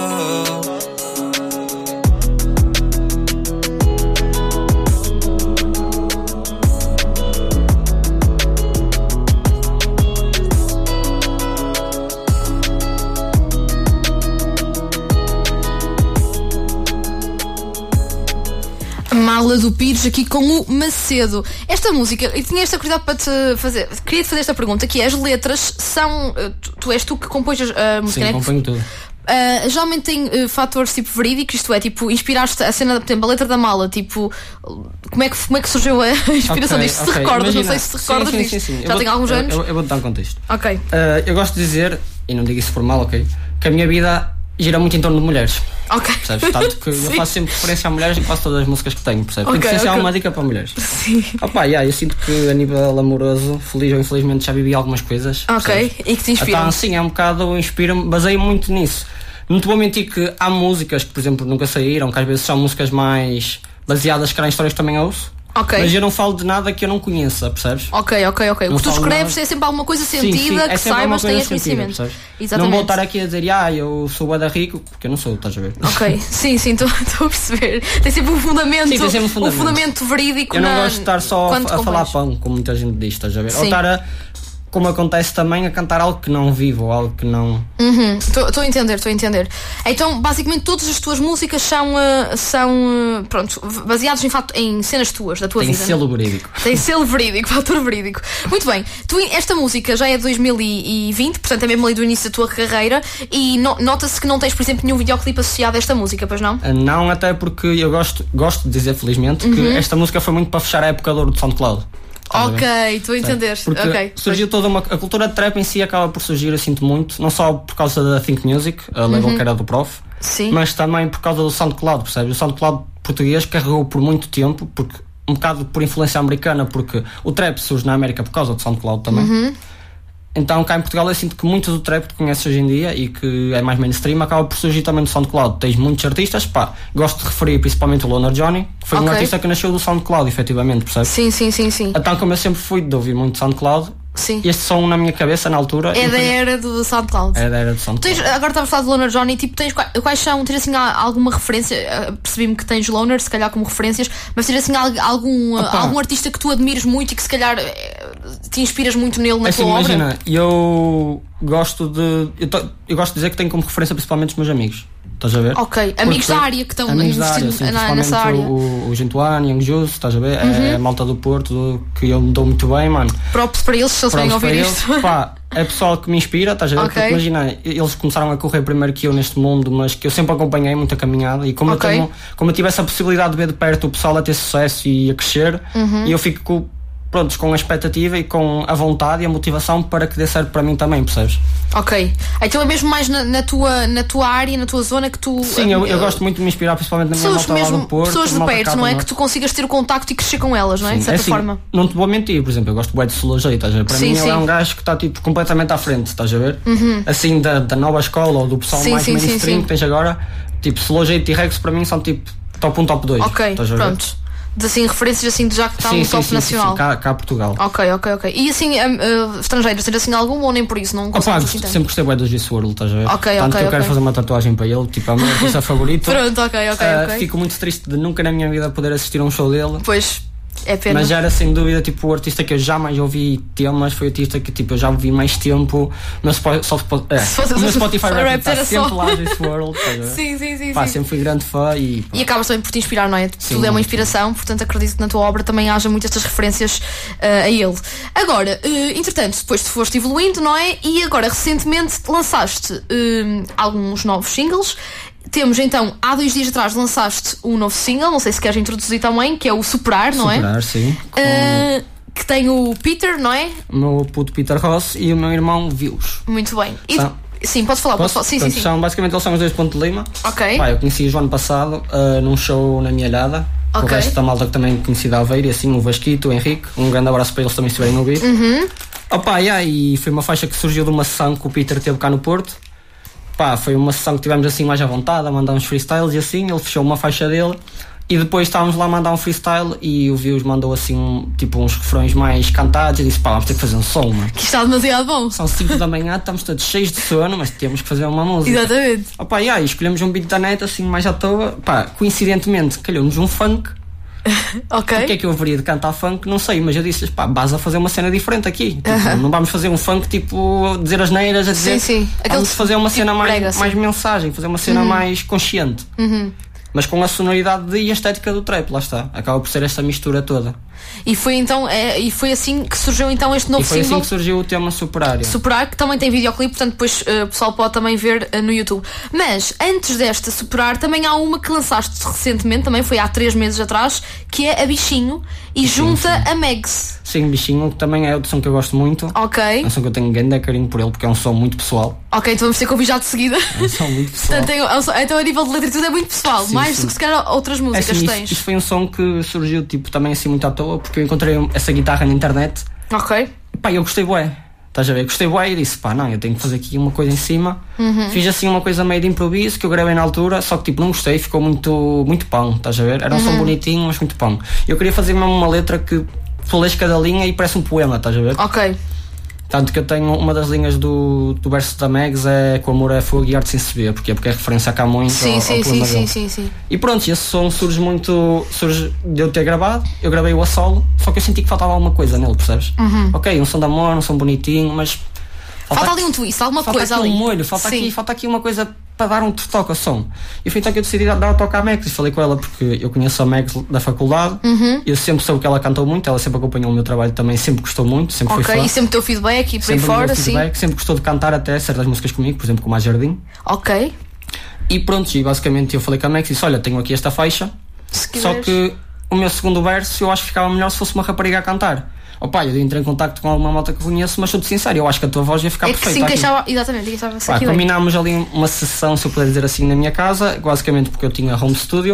Mala do Pires aqui com o Macedo. Esta música, e tinha esta curiosidade para te fazer. Queria te fazer esta pergunta: que é, as letras são. Tu és tu que compões a música, Sim, né? acompanho tudo. Geralmente tem fatores tipo verídicos, isto é, tipo, inspiraste a cena, por exemplo, a letra da Mala, tipo, como é que surgiu a inspiração disto? Se recordas, Imagina, não sei se te recordas disto. sim. Já tem alguns anos? Eu vou-te dar um contexto. Ok. Eu gosto de dizer, e não digo isso por mal, ok, que a minha vida gira muito em torno de mulheres. Ok. Percebes? Tanto que eu Sim. faço sempre referência a mulheres em quase todas as músicas que tenho, percebes? Ok, Tem que ser ok. uma dica para mulheres. Sim. Opa, eu sinto que a nível amoroso, feliz ou infelizmente, já vivi algumas coisas. Ok. percebes? E que te inspiram? Então, sim, é um bocado, inspira-me, baseio muito nisso. Não te vou mentir que há músicas que, por exemplo, nunca saíram, que às vezes são músicas mais baseadas em histórias que também ouço. Ok. Mas eu não falo de nada que eu não conheça, percebes? Ok. O que tu falo escreves nada. é sempre alguma coisa sentida, Sim, que é sempre alguma saibas, coisa tenhas sentida, conhecimento. percebes? Exatamente. Não vou estar aqui a dizer, eu sou bué da rico, porque eu não sou, estás a ver? Ok, sim, estou a perceber. Tem sempre um fundamento, Sim, tem sempre um fundamento verídico. Eu não gosto de estar só quando a falar compões. pão, como muita gente diz, estás a ver? Ou Sim. estar como acontece também a cantar algo que não vivo, ou algo que não... Estou a entender. Então, basicamente, todas as tuas músicas são pronto, baseadas em cenas tuas, da tua vida. Tem selo verídico. Tem selo verídico, fator verídico. Muito bem. Esta música já é de 2020, portanto é mesmo ali do início da tua carreira, e nota-se que não tens, por exemplo, nenhum videoclipe associado a esta música, pois não? Não, até porque eu gosto de dizer, felizmente, que esta música foi muito para fechar a época de ouro do SoundCloud. Ok, estou a entender. Porque okay. surgiu a cultura de trap em si acaba por surgir, eu sinto muito, não só por causa da Think Music, a label que era do Prof, sim, mas também por causa do SoundCloud, percebes? O SoundCloud português carregou por muito tempo, porque um bocado por influência americana, porque o trap surge na América por causa do SoundCloud também. Então cá em Portugal eu sinto que muito do trap que conheces hoje em dia e que é mais mainstream acaba por surgir também do SoundCloud. Tens muitos artistas, gosto de referir principalmente o Loner Johnny, que foi um artista que nasceu do SoundCloud, efetivamente, percebes? Sim. Então, como eu sempre fui de ouvir muito SoundCloud, este som na minha cabeça na altura é da era do SoundCloud. É da era do SoundCloud. Agora estamos a falar de Loner Johnny, tipo, quais são, tens assim alguma referência? Percebi-me que tens Loner, se calhar como referências, mas tens assim algum artista que tu admires muito e que se calhar te inspiras muito nele na tua obra? Imagina, eu gosto de dizer que tenho como referência principalmente os meus amigos. Estás a ver? Ok, amigos da área que estão investindo nessa área. O Gentuano, Young Juice, estás a ver? É a malta do Porto que eu me dou muito bem, mano. Props para eles, se eles vêm ouvir isto. É pessoal que me inspira, estás a ver? Porque imagina, eles começaram a correr primeiro que eu neste mundo, mas que eu sempre acompanhei muita caminhada e como eu tive essa possibilidade de ver de perto o pessoal a ter sucesso e a crescer, e eu fico com a expectativa e com a vontade e a motivação para que dê certo para mim também, percebes? Ok, então é mesmo mais na tua área, na tua zona que tu... Sim, eu gosto muito de me inspirar, principalmente na minha malta lá do Porto. Pessoas de perto, não é? Que tu consigas ter o contacto e crescer com elas, não é? De certa forma. Não te vou mentir, por exemplo, eu gosto de Solange, estás a ver? Para mim ele é um gajo que está tipo completamente à frente, estás a ver? Assim, da nova escola ou do pessoal mais mainstream que tens agora, tipo Solange e T-Rex para mim são tipo top 1, top 2. Ok, pronto. De assim, referências assim de já que está no top nacional. Sim, cá Portugal. Ok. E assim, estrangeiros, tens assim algum ou nem por isso? Não sempre gostei bem do G-Swirl, estás a ver? Ok. Tanto que eu quero fazer uma tatuagem para ele, tipo, a minha artista favorita. Pronto, ok. Fico muito triste de nunca na minha vida poder assistir a um show dele. Pois, é pena. Mas já era sem dúvida tipo o artista que eu jamais ouvi temas, foi o artista que tipo, eu já ouvi mais tempo. O meu Spotify Rap está sempre lá desse world. Sim. Sempre fui grande fã e acabas também por te inspirar, não é? Tudo é uma inspiração, portanto acredito que na tua obra também haja muitas estas referências a ele. Agora, entretanto, depois tu foste evoluindo, não é? E agora recentemente lançaste alguns novos singles. Temos então, há 2 dias atrás lançaste um novo single, não sei se queres introduzir também, que é o Superar, não é? Superar, sim. Que tem o Peter, não é? O meu puto Peter Ross e o meu irmão Vils. Muito bem. Sim, podes falar. Sim. Basicamente eles são os 2 Ponte de Lima. Ok. Eu conheci-os o ano passado num show na minha Alhada. O resto da malta que também conheci da Aveiro, assim, o Vasquito, o Henrique. Um grande abraço para eles também se estiverem a ouvir. E foi uma faixa que surgiu de uma sessão que o Peter teve cá no Porto. Foi uma sessão que tivemos assim mais à vontade, a mandar uns freestyles e assim, ele fechou uma faixa dele e depois estávamos lá a mandar um freestyle e o Views mandou assim uns refrões mais cantados e disse, vamos ter que fazer um som, mano. Que está demasiado bom. São 5 da manhã, estamos todos cheios de sono, mas temos que fazer uma música. Exatamente. E escolhemos um beat da net assim mais à toa, coincidentemente calhou-nos um funk. Ok. O que é que eu haveria de cantar funk? Não sei, mas eu disse-lhes, vas a fazer uma cena diferente aqui. Tipo, não vamos fazer um funk tipo dizer asneiras, a dizer. Vamos fazer uma cena mais mensagem, fazer uma cena mais consciente. Mas com a sonoridade e a estética do trap, lá está. Acaba por ser esta mistura toda. E foi então, foi assim que surgiu então este novo single. E foi assim que surgiu o tema Superar. Superar, que também tem videoclipe, portanto depois o pessoal pode também ver no YouTube. Mas antes desta Superar também há uma que lançaste recentemente, também foi há 3 meses atrás, que é a Bichinho e junta a Megs. Sim, Bichinho, que também é outro som que eu gosto muito. Ok. É um som que eu tenho um grande carinho por ele, porque é um som muito pessoal. Ok, então vamos ter que ouvir já de seguida. É um som muito pessoal. Então a nível de letra e tudo é muito pessoal, mais do que se calhar outras músicas que tens. Isto foi um som que surgiu tipo, também assim muito à toa, porque eu encontrei essa guitarra na internet. Ok. Eu gostei bué. Estás a ver? Gostei bué e disse, eu tenho que fazer aqui uma coisa em cima. Fiz assim uma coisa meio de improviso que eu gravei na altura, só que tipo não gostei, ficou muito pão, estás a ver? Era um som bonitinho, mas muito pão. Eu queria fazer mesmo uma letra que tu lês cada linha e parece um poema, estás a ver? Ok. Tanto que eu tenho uma das linhas do verso da Megs é que o amor é fogo e arte sem se ver, porque é referência a Camões. Sim. E pronto, esse som surge de eu ter gravado, eu gravei-o a solo, só que eu senti que faltava alguma coisa nele, percebes? Ok, um som de amor, um som bonitinho, mas falta ali um twist, alguma coisa aqui ali. Um molho, falta aqui uma coisa para dar um toque ao som. E foi então que eu decidi dar o toque à Megs e falei com ela porque eu conheço a Megs da faculdade, eu sempre soube que ela cantou muito, ela sempre acompanhou o meu trabalho também, sempre gostou muito, sempre foi fã. E sempre deu feedback e por aí fora, sim. Sempre gostou de cantar até certas músicas comigo, por exemplo, como a Jardim. Ok. E pronto, e basicamente eu falei com a Megs e disse, olha, tenho aqui esta faixa, só que o meu segundo verso eu acho que ficava melhor se fosse uma rapariga a cantar. Opa, eu entrei em contacto com alguma malta que conheço, mas sou-te sincero, eu acho que a tua voz ia ficar perfeita. Sim, encaixava-se aqui. Combinámos ali uma sessão, se eu puder dizer assim, na minha casa, basicamente porque eu tinha home studio,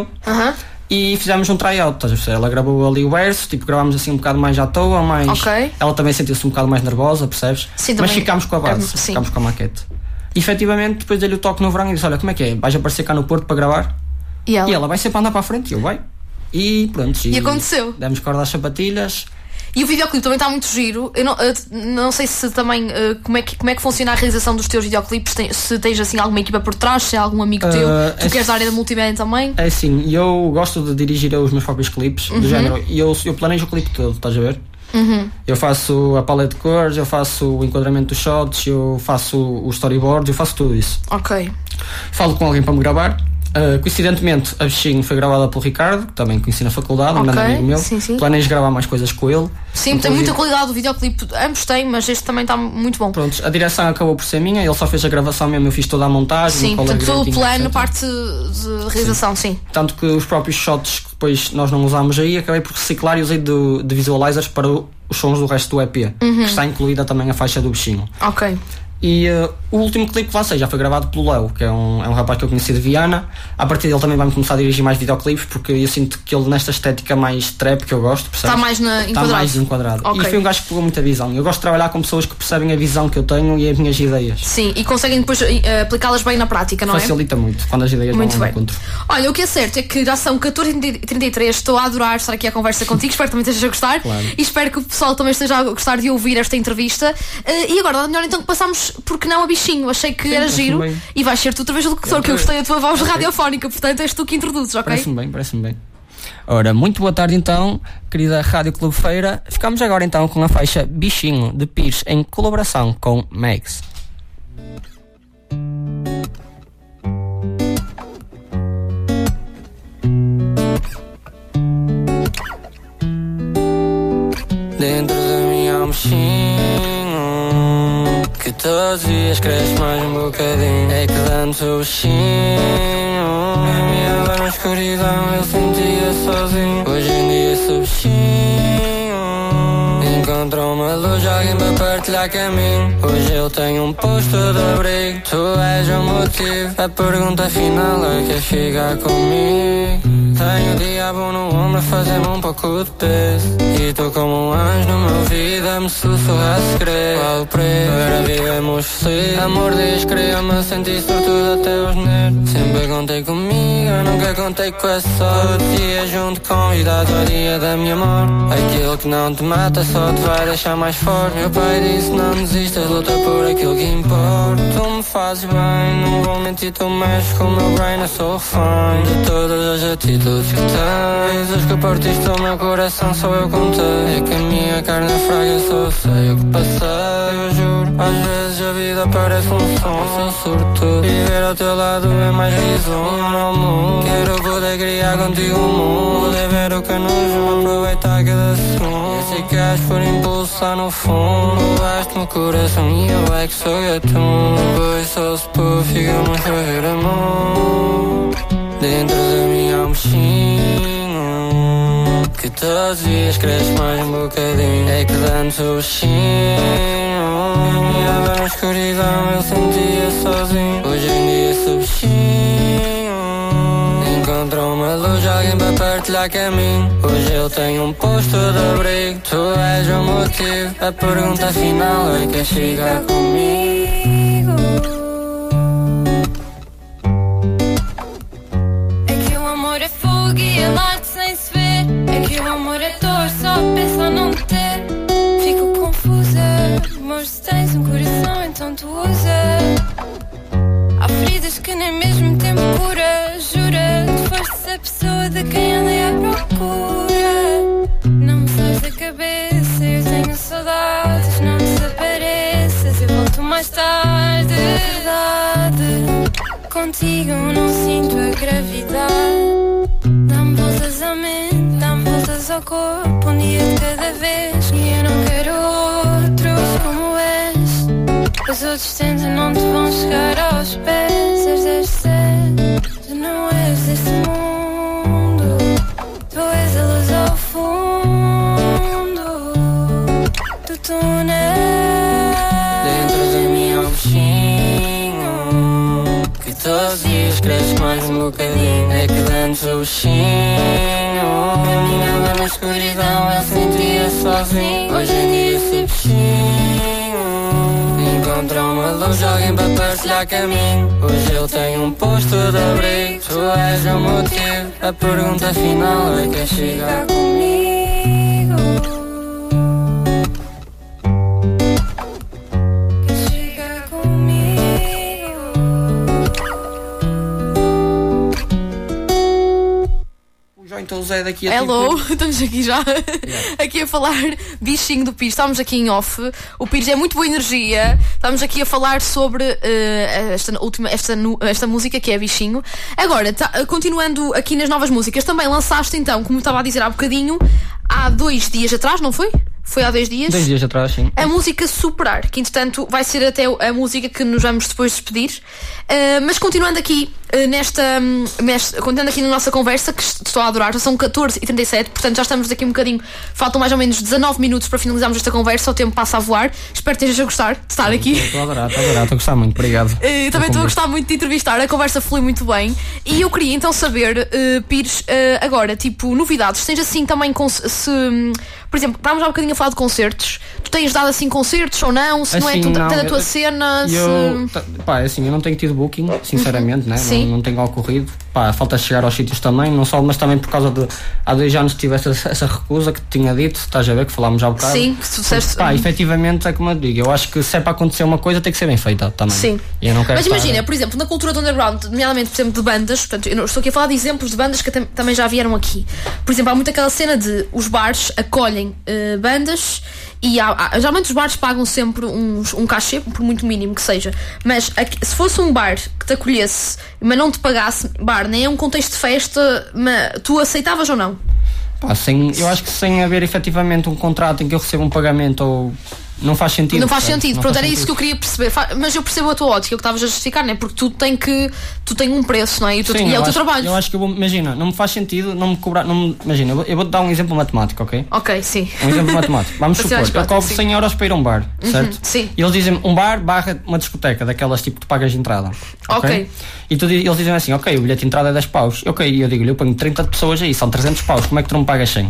e fizemos um tryout, estás a perceber? Ela gravou ali o verso, tipo, gravámos assim um bocado mais à toa, mas ela também sentiu-se um bocado mais nervosa, percebes? Sim, mas ficámos com a base, ficámos com a maquete. E efetivamente, depois dei-lhe o toque no verão e disse, olha, como é que é? Vais aparecer cá no Porto para gravar? E ela vai sempre andar para a frente, e eu vai. E pronto. E aconteceu. Demos corda às sapatilhas. E o videoclipe também está muito giro. Eu não sei se também como é que funciona a realização dos teus videoclipes, se tens assim alguma equipa por trás, se é algum amigo teu, tu queres da área da multimédia também? É assim, eu gosto de dirigir os meus próprios clipes, do género, e eu planejo o clipe todo, estás a ver? Eu faço a paleta de cores, eu faço o enquadramento dos shots, eu faço o storyboard, eu faço tudo isso. Ok. Falo com alguém para me gravar. Coincidentemente, a Bichinho foi gravada pelo Ricardo, que também conheci na faculdade, um grande amigo meu. Sim. Planejo gravar mais coisas com ele. Sim, tem muita qualidade o videoclipe, ambos têm, mas este também está muito bom. Pronto, a direção acabou por ser minha, ele só fez a gravação mesmo, eu fiz toda a montagem. Sim, portanto todo o plano, parte de realização, sim. Tanto que os próprios shots que depois nós não usámos aí, acabei por reciclar e usei de visualizers para os sons do resto do EP, que está incluída também a faixa do Bichinho. Ok. E o último clipe que lá sei já foi gravado pelo Léo, que é um rapaz que eu conheci de Viana. A partir dele também vai-me começar a dirigir mais videoclipes, porque eu sinto que ele nesta estética mais trap que eu gosto, percebes? Está mais enquadrado. Está mais enquadrado. Okay. E foi um gajo que pegou muita visão. Eu gosto de trabalhar com pessoas que percebem a visão que eu tenho e as minhas ideias. Sim, e conseguem depois aplicá-las bem na prática, não Facilita muito quando as ideias muito vão ao bem. encontro. Olha, o que é certo é que já são 14h33, estou a adorar estar aqui à conversa contigo, espero que também estejas a gostar, claro. E espero que o pessoal também esteja a gostar de ouvir esta entrevista. E agora, nada melhor então que passamos, porque não a Bichinho. Achei que era giro bem. E vais ser tu outra vez o locutor, que eu gostei da tua voz radiofónica, portanto és tu que introduzes, ok? Parece-me bem. Ora, muito boa tarde então, querida Rádio Clube Feira. Ficamos agora então com a faixa Bichinho de Pires em colaboração com Megs. Dentro da minha mexinho, que todos os dias cresce mais um bocadinho. É que dando o bichinho, a minha dor na escuridão eu sentia sozinho. Hoje em dia esse bichinho encontrou uma luz, alguém para partilhar caminho. Hoje eu tenho um posto de abrigo, tu és o motivo. A pergunta final é: queres ficar comigo? Tenho o diabo no ombro a fazer-me um pouco de peso, e tu como um anjo no meu ouvido a me sussurrar segredo. Ao preço para vivermos felizes, amor diz, cria-me sentir sortudo até os nervos. Sempre contei comigo, eu nunca contei com essa sorte. O dia junto convidados ao dia da minha morte. Aquilo que não te mata só te vai deixar mais forte. Meu pai disse não desistas, luta por aquilo que importa. Tu me fazes bem, não vou mentir, tu mexes com o meu brain. Eu sou refém de todas as atitudes que tens. As que partiste o meu coração só eu contei. É que a minha carne é fraca, eu só sei o que passei. Eu juro, às vezes a vida parece um som. Sou sortudo, viver ao teu lado é mais risonho ao mundo. Quero poder criar contigo um mundo, poder ver o que nos junta, aproveitar cada segundo. E se queres por impulso lá no fundo, levaste-me o coração e eu é que sou gatuno. Depois só se pôr, fica-me a fazer amor dentro da minha mexinho, que todos os dias cresce mais um bocadinho. É que dando o bichinho, a minha dor na escuridão eu sentia sozinho. Hoje em dia esse bichinho encontrou uma luz, alguém para partilhar caminho. Hoje eu tenho um posto de abrigo, tu és o motivo. A pergunta final é: queres ficar comigo? É que o amor é fogo e ele arde sem se ver. É que o amor é dor, só pensa não ter. Fico confusa, amor está contigo não sinto a gravidade. Dá-me voltas à mente, dá-me voltas ao corpo, um dia de cada vez. E eu não quero outros como és. Os outros tentam, não te vão chegar aos pés. És deste ser, tu não és deste mundo. Tu és a luz ao fundo do túnel. Dentro de mim há um bichinho que todos os dias cresce mais um bocadinho. É que antes o bichinho caminhava na escuridão, eu sentia sozinho. Hoje em dia esse bichinho encontrou uma luz, alguém para partilhar caminho. Hoje eu tenho um posto de abrigo, tu és o motivo. A pergunta final é: quer chegar comigo? Então o Zé daqui a Hello, estamos aqui já aqui a falar bichinho do Pires. Estamos aqui em off. O Pires é muito boa energia. Estamos aqui a falar sobre esta música que é Bichinho. Agora, continuando aqui nas novas músicas, também lançaste então, como estava a dizer há bocadinho, há 2 dias atrás, não foi? Foi há 2 dias? 2 dias atrás, sim. A música Superar, que entretanto vai ser até a música que nos vamos depois despedir. Mas continuando aqui continuando aqui na nossa conversa, que estou a adorar, já são 14h37, portanto já estamos daqui um bocadinho, faltam mais ou menos 19 minutos para finalizarmos esta conversa, o tempo passa a voar. Espero que estejas a gostar de estar aqui. Estou a adorar, estou a gostar muito, obrigado. Também estou a gostar muito de entrevistar, a conversa flui muito bem. E eu queria então saber, Pires, agora, tipo, novidades, tens assim também, por exemplo, estávamos há um bocadinho a falar de concertos, tu tens dado assim concertos ou não? Se não é assim, a tua cena, assim, eu não tenho tido booking, sinceramente, né? Sim. Não tenho ocorrido. Falta chegar aos sítios também, não só, mas também por causa de há 2 anos tive essa recusa que te tinha dito, estás a ver, que falámos já há bocado. Sim, que tu disseste. Efetivamente é como eu digo, eu acho que se é para acontecer uma coisa tem que ser bem feita também. Sim. E eu não quero mas imagina, por exemplo, na cultura do underground, nomeadamente, por exemplo, de bandas, portanto, eu estou aqui a falar de exemplos de bandas que também já vieram aqui. Por exemplo, há muito aquela cena de os bares acolhem bandas. E geralmente os bares pagam sempre um cachê, por muito mínimo que seja. Mas se fosse um bar que te acolhesse, mas não te pagasse, bar, nem é um contexto de festa, mas tu aceitavas ou não? Eu acho que sem haver efetivamente um contrato em que eu recebo um pagamento ou... Não faz sentido. Não faz sentido. Pronto, era isso que eu queria perceber. Mas eu percebo a tua ótica, o que estavas a justificar, não é? Porque tu tens um preço, não é? E é o teu trabalho. Eu acho que imagina, não me faz sentido não me cobrar. Imagina, eu vou-te dar um exemplo matemático, ok? Ok, sim. Um exemplo matemático. Vamos supor, eu cobro 100 euros para ir a um bar, certo? Sim. E eles dizem um bar barra uma discoteca, daquelas tipo que tu pagas de entrada. Ok. E eles dizem assim, ok, o bilhete de entrada é 10 paus. Ok, e eu digo-lhe, eu ponho 30 pessoas aí, são 300 paus, como é que tu não me pagas 100?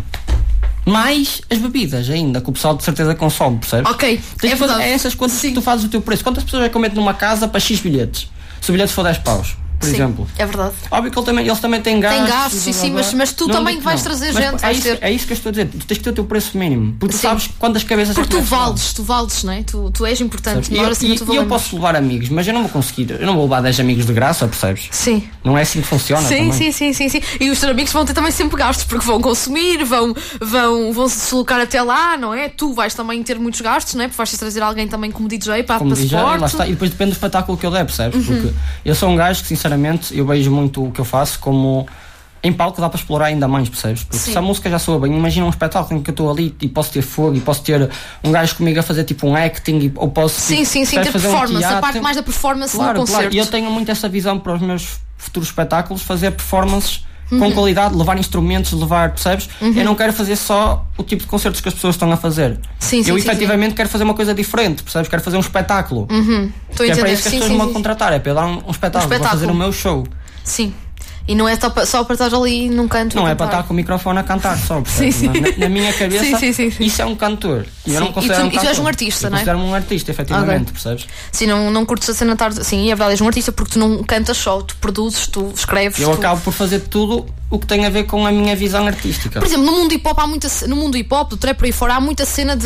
Mais as bebidas ainda, que o pessoal de certeza consome, percebes? Ok, é essas contas que tu fazes o teu preço. Quantas pessoas é que eu meto numa casa para X bilhetes? Se o bilhete for 10 paus, por exemplo. É verdade. Óbvio que eles também têm gastos. Tem gastos, sim, mas tu também vais trazer gente. É isso que eu estou a dizer. Tu tens que ter o teu preço mínimo. Porque tu sabes quantas cabeças porque tu vales, não é? Tu és importante. E eu posso levar amigos, mas eu não vou conseguir. Eu não vou levar 10 amigos de graça, percebes? Sim. Não é assim que funciona. Sim. E os teus amigos vão ter também sempre gastos, porque vão consumir, vão se deslocar até lá, não é? Tu vais também ter muitos gastos, não é? Porque vais trazer alguém também como DJ para suporte. Lá está. E depois depende do espetáculo que eu der, percebes? Porque eu sou um gajo que, sinceramente, eu vejo muito o que eu faço como em palco dá para explorar ainda mais, percebes? Porque se a música já soa bem, imagina um espetáculo em que eu estou ali e posso ter fogo e posso ter um gajo comigo a fazer tipo um acting ou posso ter performance, a parte mais da performance no concerto. E eu tenho muito essa visão para os meus futuros espetáculos, fazer performances com qualidade, levar instrumentos, percebes? Eu não quero fazer só o tipo de concertos que as pessoas estão a fazer. Eu efetivamente quero fazer uma coisa diferente, percebes? Quero fazer um espetáculo. É para isso que as pessoas me vão contratar, é para eu dar um espetáculo, vou fazer o meu show. Sim. E não é só para estar ali num canto. Não é para estar com o microfone a cantar só, percebes? Na minha cabeça, isso é um cantor. E eu não considero um cantor. E tu és um artista, não é? Considero-me um artista, efetivamente, percebes? Sim, não curtes a cena tarde. Sim, é verdade, és um artista porque tu não cantas só, tu produzes, tu escreves. Eu acabo por fazer tudo o que tem a ver com a minha visão artística. Por exemplo, no mundo hip hop no mundo hip hop, do trap por aí fora, há muita cena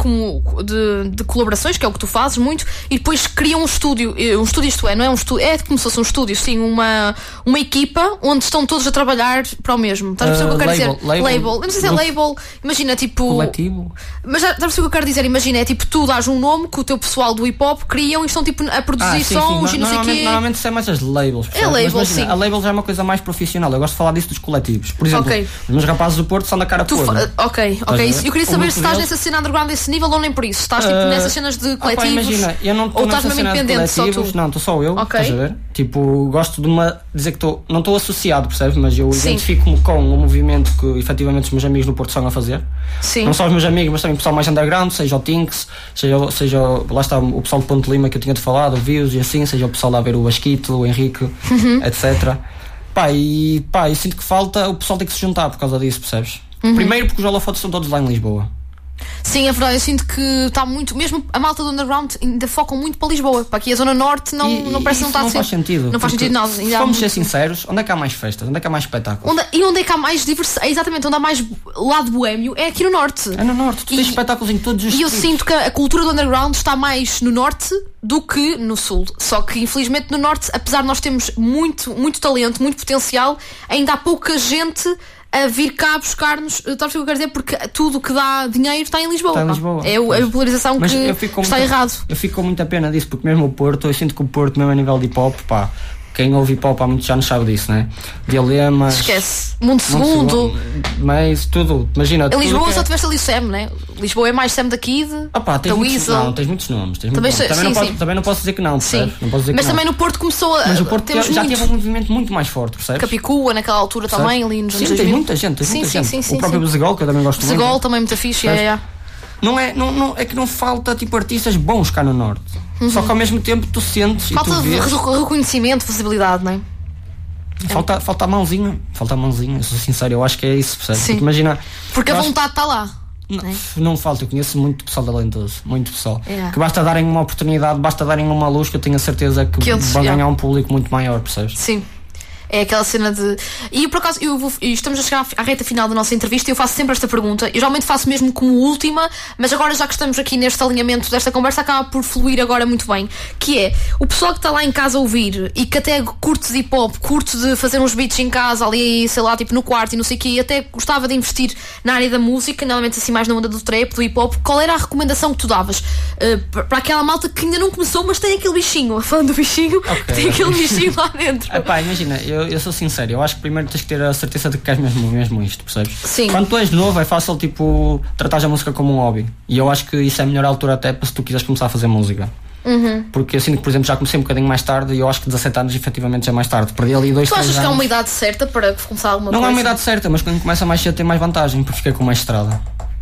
de colaborações, que é o que tu fazes muito, e depois criam um estúdio isto é, não é um estúdio, é como se fosse um estúdio, sim, uma equipa onde estão todos a trabalhar para o mesmo. Estás a perceber o que eu quero dizer? Label. Eu não sei se é label, imagina tipo. Coletivo. Mas já estás a perceber o que eu quero dizer? Imagina, é tipo, tu dás um nome que o teu pessoal do hip hop criam e estão tipo a produzir sons e não sei o quê. Normalmente isso é mais as labels. É label, mas, sim. A label já é uma coisa mais profissional. Eu gosto de falar disso dos coletivos. Por exemplo, os meus rapazes do Porto são da cara podre. Ok. Eu queria saber se estás nessa cena underground desse nível ou nem por isso. Estás tipo nessas cenas de coletivos. Imagina, eu não estou nessa cena de coletivos. Não, estou só eu. Estás a ver? Tipo, gosto de dizer que não estou associado, percebes? Mas eu identifico-me com o movimento que efetivamente os meus amigos do Porto estão a fazer. Sim. Não só os meus amigos, mas também o pessoal mais underground, seja o Tinks, seja lá está o pessoal de Ponte Lima que eu tinha-te falado, o Views e assim, seja o pessoal lá a ver o Asquito, o Henrique, etc. E sinto que falta, o pessoal tem que se juntar por causa disso, percebes? Primeiro porque os holofotes estão todos lá em Lisboa. Sim, é verdade, eu sinto que está muito. Mesmo a malta do underground ainda focam muito para Lisboa. Para aqui a Zona Norte não parece não estar não faz sentido. Não faz sentido nada. Se vamos ser sinceros, onde é que há mais festas? Onde é que há mais espetáculos? Onde é que há mais diversidade? Exatamente, onde há mais lado boémio é aqui no Norte. É no Norte, tu tens espetáculos em todos os E eu distritos. sinto que a cultura do underground está mais no Norte do que no Sul. Só que infelizmente no Norte, apesar de nós termos muito, muito talento, muito potencial, ainda há pouca gente a vir cá buscar-nos. Sabes o que eu quero dizer? Porque tudo o que dá dinheiro está em Lisboa. Está em Lisboa. É a popularização que está errado. Eu fico com muita pena disso, porque mesmo o Porto, eu sinto que o Porto, mesmo a nível de hip hop, quem ouve hip hop há muitos anos sabe disso, né? Dilemas. Esquece. Mundo Segundo. Mas tudo. Imagina. Em Lisboa só tiveste ali o Sam, né? Lisboa é mais Sam da Kid. Tens muitos nomes. Também não posso dizer que não, percebes? Não posso dizer mas que também no Porto começou a. Mas o Porto já teve um movimento muito mais forte, percebes? Capicua naquela altura também, ali nos anos 2000. Tem muita gente. O próprio Bezegol, que eu também gosto muito. Bezegol também muito fixe, É que não falta tipo artistas bons cá no Norte. Só que ao mesmo tempo tu sentes falta e tu vês. Reconhecimento, visibilidade, não é? Falta a mãozinha, eu sou sincero, eu acho que é isso, percebes? Sim. Porque imagina. Porque a vontade está lá. Não falta, eu conheço muito pessoal talentoso, muito pessoal. Que basta darem uma oportunidade, basta darem uma luz, que eu tenho a certeza que vão ganhar um público muito maior, percebes? Sim. É aquela cena de. E por acaso, estamos a chegar à reta final da nossa entrevista e eu faço sempre esta pergunta. Eu geralmente faço mesmo como última, mas agora, já que estamos aqui neste alinhamento desta conversa, acaba por fluir agora muito bem. Que é o pessoal que está lá em casa a ouvir e que até curte de hip hop, curte de fazer uns beats em casa, ali, sei lá, tipo no quarto e não sei o quê, e até gostava de investir na área da música, normalmente assim mais na onda do trap, do hip hop. Qual era a recomendação que tu davas para aquela malta que ainda não começou, mas tem aquele bichinho, falando do bichinho, tem aquele bichinho lá dentro? Imagina, eu sou sincero, eu acho que primeiro tens que ter a certeza de que queres mesmo isto, percebes? Sim. Quando tu és novo é fácil tipo tratares a música como um hobby, e eu acho que isso é a melhor altura até para se tu quiseres começar a fazer música. Porque eu sinto que, por exemplo, já comecei um bocadinho mais tarde e eu acho que 17 anos efetivamente já é mais tarde. Perdi ali 2-3 anos. Tu achas que há uma idade certa para começar alguma coisa? Não há uma idade certa, mas quando começa mais cedo tem mais vantagem, porque fiquei com mais estrada.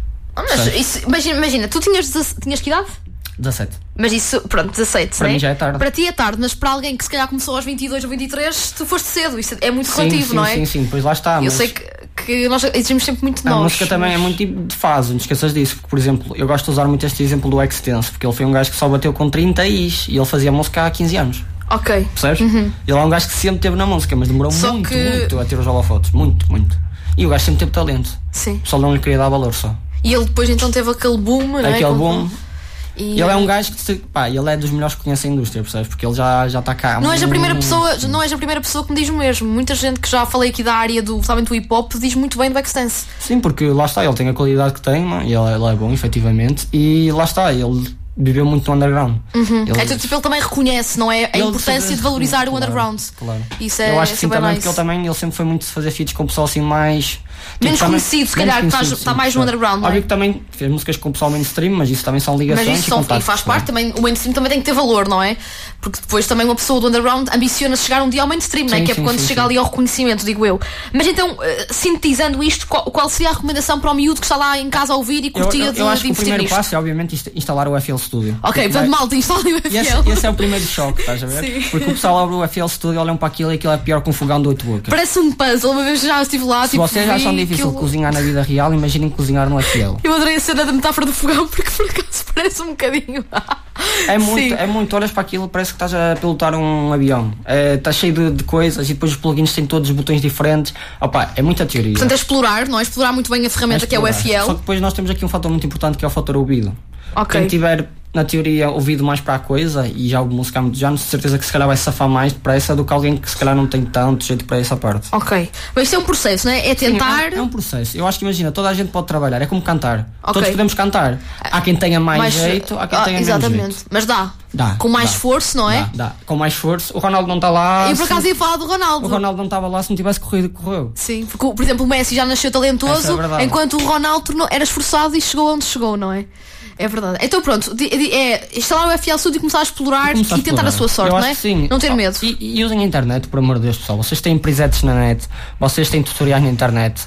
Mas isso, imagina, tu tinhas que idade? 17. Mas isso, pronto, 17, para mim já é tarde. Para ti é tarde, mas para alguém que se calhar começou aos 22 ou 23, tu foste cedo. Isso é muito relativo, não é? Sim, pois lá está. Eu sei que nós exigimos sempre muito de nós. A música também é muito tipo de fase, não te esqueças disso. Porque, por exemplo, eu gosto de usar muito este exemplo do Extense, porque ele foi um gajo que só bateu com 30 e ele fazia música há 15 anos. Ok. Percebes? Ele é um gajo que sempre esteve na música, mas demorou muito a ter os holofotes. Muito. E o gajo sempre teve talento. Sim. O pessoal não lhe queria dar valor só. E ele depois então teve aquele boom, não é? Aquele boom. E ele é um gajo que ele é dos melhores que conhece a indústria, percebes? Porque ele já está cá. Não és a primeira pessoa que me diz o mesmo. Muita gente que já falei aqui da área totalmente do hip hop diz muito bem do Extense. Sim, porque lá está, ele tem a qualidade que tem, e ele é bom, efetivamente, e lá está, ele viveu muito no underground. Ele também reconhece, não é? A importância de valorizar o underground. Claro. Isso é, eu acho que sim, também, nice. porque ele sempre foi muito de fazer feats com o pessoal assim mais menos conhecido, se calhar, que está mais no underground. Óbvio que também fez músicas com o pessoal mainstream, mas isso também são ligações e faz parte também. O mainstream também tem que ter valor, não é? Porque depois também uma pessoa do underground ambiciona chegar um dia ao mainstream, não é? Que é quando chega ali ao reconhecimento, digo eu. Mas então, sintetizando isto, qual seria a recomendação para o miúdo que está lá em casa a ouvir e curtia eu acho que o primeiro nisto? passo é obviamente instalar o FL Studio. Ok, portanto, malta, instalem o FL. Esse é o primeiro choque, estás a ver? Sim. Porque o pessoal abre o FL Studio, olham para aquilo e aquilo é pior que um fogão de 8 bocas. Parece um puzzle, uma vez já estive lá. Se vocês acham tão difícil cozinhar na vida real, imaginem cozinhar no FL. Eu adorei a cena da metáfora do fogão, porque por acaso parece um bocadinho. É muito, olhas para aquilo, parece que estás a pilotar um avião. Está cheio de coisas e depois os plugins têm todos os botões diferentes. Opa, é muita teoria. Portanto, é explorar, não é? Explorar muito bem a ferramenta que é o FL. Só que depois nós temos aqui um fator muito importante que é o fator ouvido. Okay. Quem tiver, na teoria, ouvido mais para a coisa e já ouve música há muitos anos, de certeza que se calhar vai safar mais depressa do que alguém que se calhar não tem tanto jeito para essa parte. Ok. Mas isto é um processo, não é? É tentar. Sim, é um processo. Eu acho que imagina, toda a gente pode trabalhar, é como cantar. Okay. Todos podemos cantar. Há quem tenha mais jeito, há quem tenha menos jeito. Mas dá. Com mais esforço, não é? Dá. Com mais esforço. O Ronaldo não está lá. Eu por acaso ia falar do Ronaldo. O Ronaldo não estava lá se não tivesse corrido, correu. Sim, porque, por exemplo, o Messi já nasceu talentoso, enquanto o Ronaldo era esforçado e chegou onde chegou, não é? É verdade. Então pronto, instalar o FL Studio e começar a explorar e tentar a sua sorte, não é? Sim. Não ter medo. E usem a internet, por amor de Deus, pessoal. Vocês têm presets na net, vocês têm tutoriais na internet.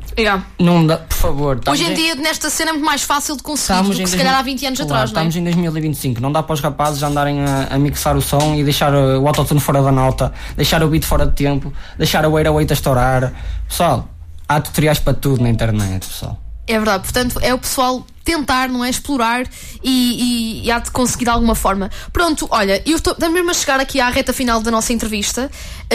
Não dá, por favor. Hoje em dia, nesta cena, é muito mais fácil de conseguir do que se calhar há 20 anos atrás, não é? Estamos em 2025, não dá para os rapazes andarem a mixar o som e deixar o autotune fora da nota, deixar o beat fora de tempo, deixar o 808 a estourar. Pessoal, há tutoriais para tudo na internet, pessoal. É verdade, portanto é o pessoal tentar, não é? Explorar e há de conseguir de alguma forma. Pronto, olha, estamos mesmo a chegar aqui à reta final da nossa entrevista.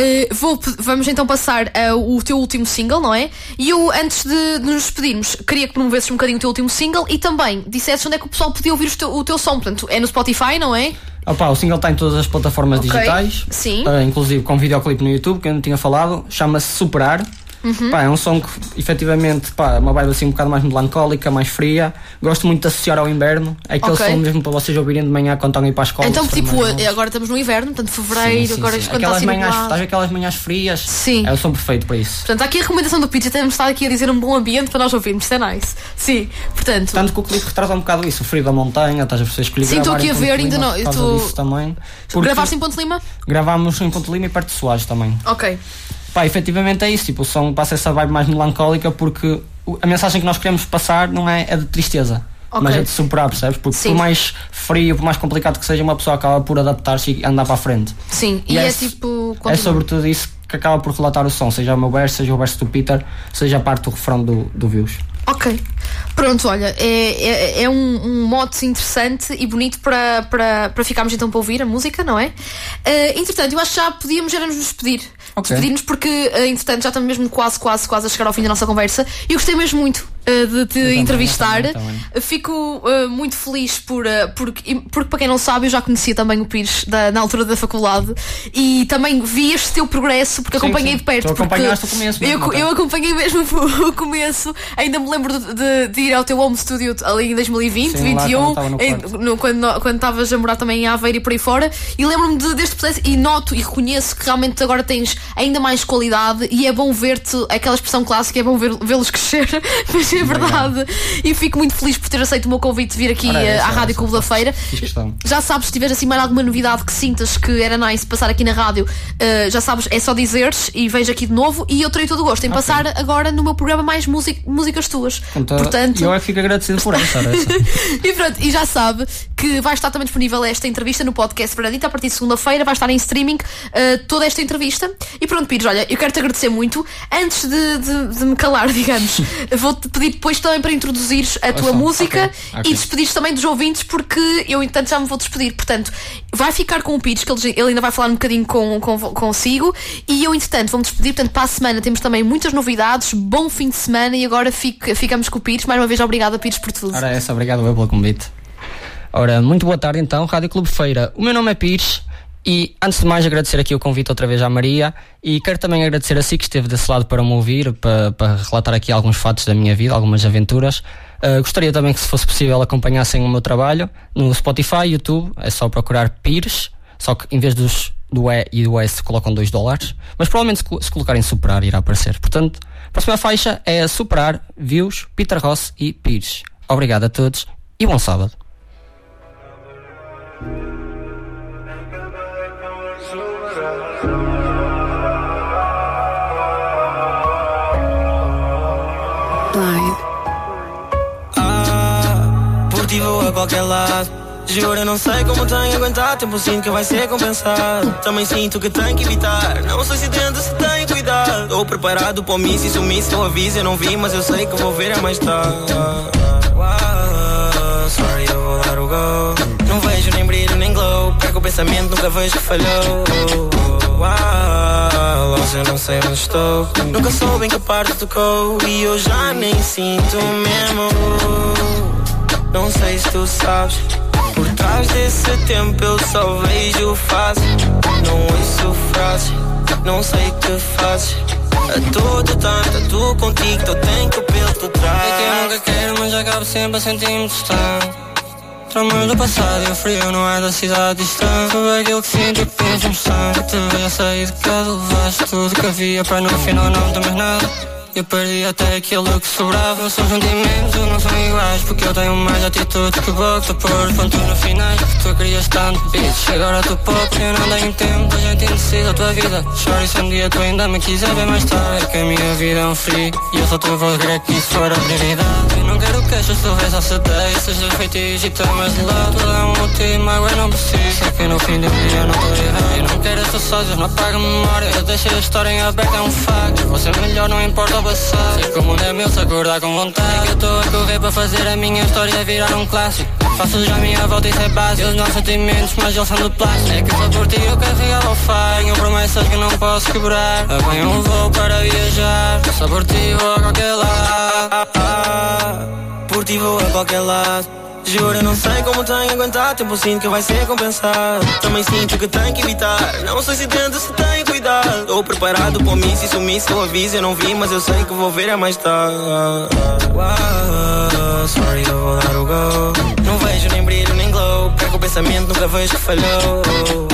Vamos então passar o teu último single, não é? E eu, antes de nos despedirmos, queria que promovesses um bocadinho o teu último single e também dissesses onde é que o pessoal podia ouvir o teu som. Portanto, é no Spotify, não é? O single está em todas as plataformas digitais. Sim. Inclusive com videoclipe no YouTube, que eu não tinha falado. Chama-se Superar. É um som que efetivamente é uma vibe assim um bocado mais melancólica, mais fria. Gosto muito de associar ao inverno. É aquele som mesmo para vocês ouvirem de manhã quando estão a ir para a escola. Então, tipo, agora estamos no inverno, portanto, fevereiro, agora sim. Aquelas manhãs, estás aquelas manhãs frias. Sim. É o som perfeito para isso. Portanto, há aqui a recomendação do Pitch, temos estado aqui a dizer um bom ambiente para nós ouvirmos, isso é nice. Sim, portanto. Tanto que o clipe retrata um bocado isso, o frio da montanha, estás a perceber escolher. Sim, estou aqui a ver, ainda não. Também. Gravaste em Ponte Lima? Gravámos em Ponte Lima e perto de Soares também. Ok. Efetivamente é isso, tipo, o som passa essa vibe mais melancólica porque a mensagem que nós queremos passar não é de tristeza, mas é de superar, percebes? Porque por mais frio, por mais complicado que seja, uma pessoa acaba por adaptar-se e andar para a frente. Sim, e é tipo... É sobretudo isso que acaba por relatar o som, seja o meu verso, seja o verso do Peter, seja a parte do refrão do Views. Ok, pronto, olha, é um mote interessante e bonito para ficarmos então para ouvir a música, não é? Entretanto, eu acho que já podíamos nos despedir. Despedir-nos porque, entretanto, já estamos mesmo quase a chegar ao fim da nossa conversa e eu gostei mesmo muito de te entrevistar. Fico muito feliz porque para quem não sabe, eu já conhecia também o Pires na altura da faculdade e também vi este teu progresso porque acompanhei de perto. Tu acompanhaste o começo mesmo, eu acompanhei mesmo o começo, ainda me lembro de ir ao teu home studio ali em 2020, 2021, quando estavas a morar também em Aveiro e por aí fora, e lembro-me deste processo e noto e reconheço que realmente agora tens ainda mais qualidade e é bom ver-te, aquela expressão clássica, é bom vê-los crescer, mas é verdade. E fico muito feliz por ter aceito o meu convite de vir aqui à Rádio Clube da Feira. Já sabes, se tiveres assim mais alguma novidade que sintas que era nice passar aqui na rádio, já sabes, é só dizeres e vejo aqui de novo e eu terei todo o gosto em passar agora no meu programa mais músicas tuas. Portanto, eu fico agradecido por essa. E pronto, e já sabe que vai estar também disponível esta entrevista no podcast Veredita a partir de segunda-feira, vai estar em streaming toda esta entrevista. E pronto, Pires, olha, eu quero-te agradecer muito. Antes de me calar, digamos, vou-te pedir depois também para introduzires a tua música e despedires também dos ouvintes, porque eu entanto já me vou despedir. Portanto, vai ficar com o Pires, que ele ainda vai falar um bocadinho consigo, e eu entretanto vou-me despedir. Portanto, para a semana temos também muitas novidades. Bom fim de semana e agora ficamos com o Pires. Mais uma vez, obrigada, Pires, por tudo. Obrigado eu pelo convite. Ora, muito boa tarde então, Rádio Clube Feira. O meu nome é Pires e antes de mais agradecer aqui o convite outra vez à Maria e quero também agradecer a si que esteve desse lado para me ouvir, para relatar aqui alguns fatos da minha vida, algumas aventuras. Gostaria também que, se fosse possível, acompanhassem o meu trabalho no Spotify, YouTube, é só procurar Pires, só que em vez do E e do S colocam $2, mas provavelmente se colocarem Superar irá aparecer. Portanto, a próxima faixa é Superar, Views, Peter Ross e Pires. Obrigado a todos e bom sábado. Por ti vou a qualquer lado. Juro, eu não sei como tenho aguentado. Tempo sinto que vai ser compensado. Também sinto que tenho que evitar. Não sei se tento, se tenho cuidado. cuidado. Tô preparado para o miss, e se o miss eu aviso, eu não vi, mas eu sei que vou ver é mais tarde. Sorry, eu vou dar o go. Não vejo nem brilho nem glow, perco o pensamento, nunca vejo que falhou. Lost, eu não sei onde estou. Nunca soube em que parte tocou e eu já nem sinto mesmo. Não sei se tu sabes, por trás desse tempo eu só vejo fases. Não ouço frases, não sei o que fazes. A todo tanto, tu contigo, tu tem que o pelo tu traz. É que eu nunca quero, mas acabo sempre a sentir-me distante. Traumas do passado e o frio não é da cidade distante. Foi aquilo que sinto e que penso no sangue. Te vejo a sair de casa, levaste tudo que havia para no final não ter mais nada. Eu perdi até aquilo que sobrava. São sentimentos, não são iguais, porque eu tenho mais atitude que boca. Pôr ponto no final, que tu querias tanto, bitch. Agora tu pop, eu não tenho tempo. A gente indecide a tua vida. Choro e se um dia tu ainda me quiser ver mais tarde. É que a minha vida é um free e eu só te vou querer que isso for a prioridade. Eu não quero queixas, tu vês a sedeia. Sejas feitiço e temas de lado. Tu dá um motivo, mas eu não preciso. Sei que no fim do dia eu não estou errado. Eu não quero estar sozinho, não apaga a memória. Eu deixei a história em aberto, é um facto. Vou ser melhor, não importa. Sei que o mundo é meu, se acordar com vontade. É que eu estou a correr para fazer a minha história virar um clássico. Faço já a minha volta e isso é básico. Eles não são sentimentos, mas eles são de plástico. É que só por ti eu carregava o faro. Tenho promessas que não posso quebrar. Apanho um voo para viajar. Só por ti vou a qualquer lado. Por ti vou a qualquer lado. Juro, eu não sei como tenho a aguentar. Tempo sinto que vai ser compensado. Também sinto que tenho que evitar. Não sei se tento, se tenho cuidado. Tô preparado para o miss, e se o miss eu aviso, eu não vi, mas eu sei que vou ver é mais tarde. Sorry, eu vou dar o go. Não vejo nem brilho nem glow, perco o pensamento, nunca vejo que falhou.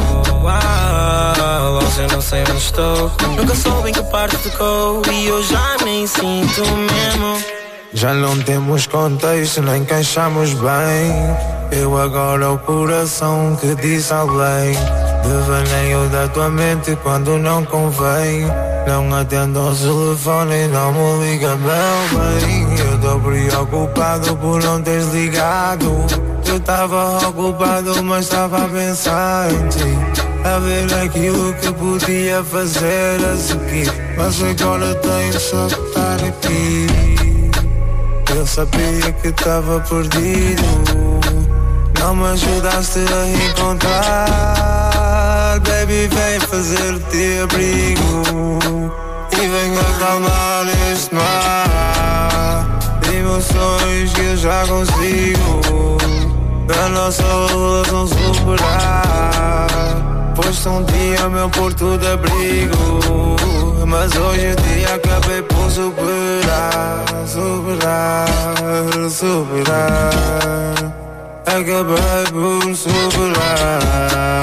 Lost, eu não sei onde estou. Nunca soube em que parte tocou e eu já nem sinto mesmo. Já não temos contexto, nem encaixamos bem. Eu agora o coração que diz além. Devaneio da tua mente quando não convém. Não atendo ao telefone, não me liga, meu bem. Eu tô preocupado por não teres ligado. Eu tava ocupado, mas estava a pensar em ti. A ver aquilo que podia fazer a seguir. Mas agora tenho só que estar aqui. Eu sabia que estava perdido. Não me ajudaste a encontrar. Baby, vem fazer-te abrigo e vem acalmar este mar de emoções que eu já consigo a nossa relação superar. Foste um dia meu porto de abrigo, mas hoje em dia acabei por superar. Acabei por superar.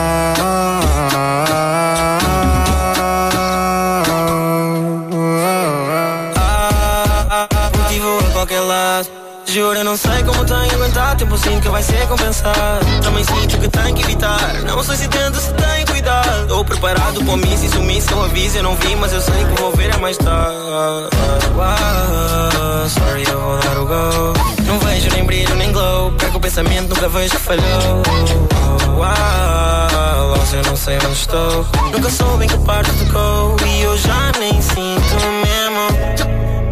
Por ti vou a qualquer lado. Juro, eu não sei como tenho a aguentar. Tempo sinto que vai ser compensado. Também sinto que tenho que evitar. Não sei se tento, se tenho cuidado. Tô preparado para o miss, e se o miss eu aviso, eu não vi, mas eu sei que vou ver é mais tarde. Sorry, eu vou dar o go. Não vejo nem brilho nem glow, perco o pensamento, nunca vejo que falhou. Lost, eu não sei onde estou. Nunca soube em que parte tocou e eu já nem sinto mesmo.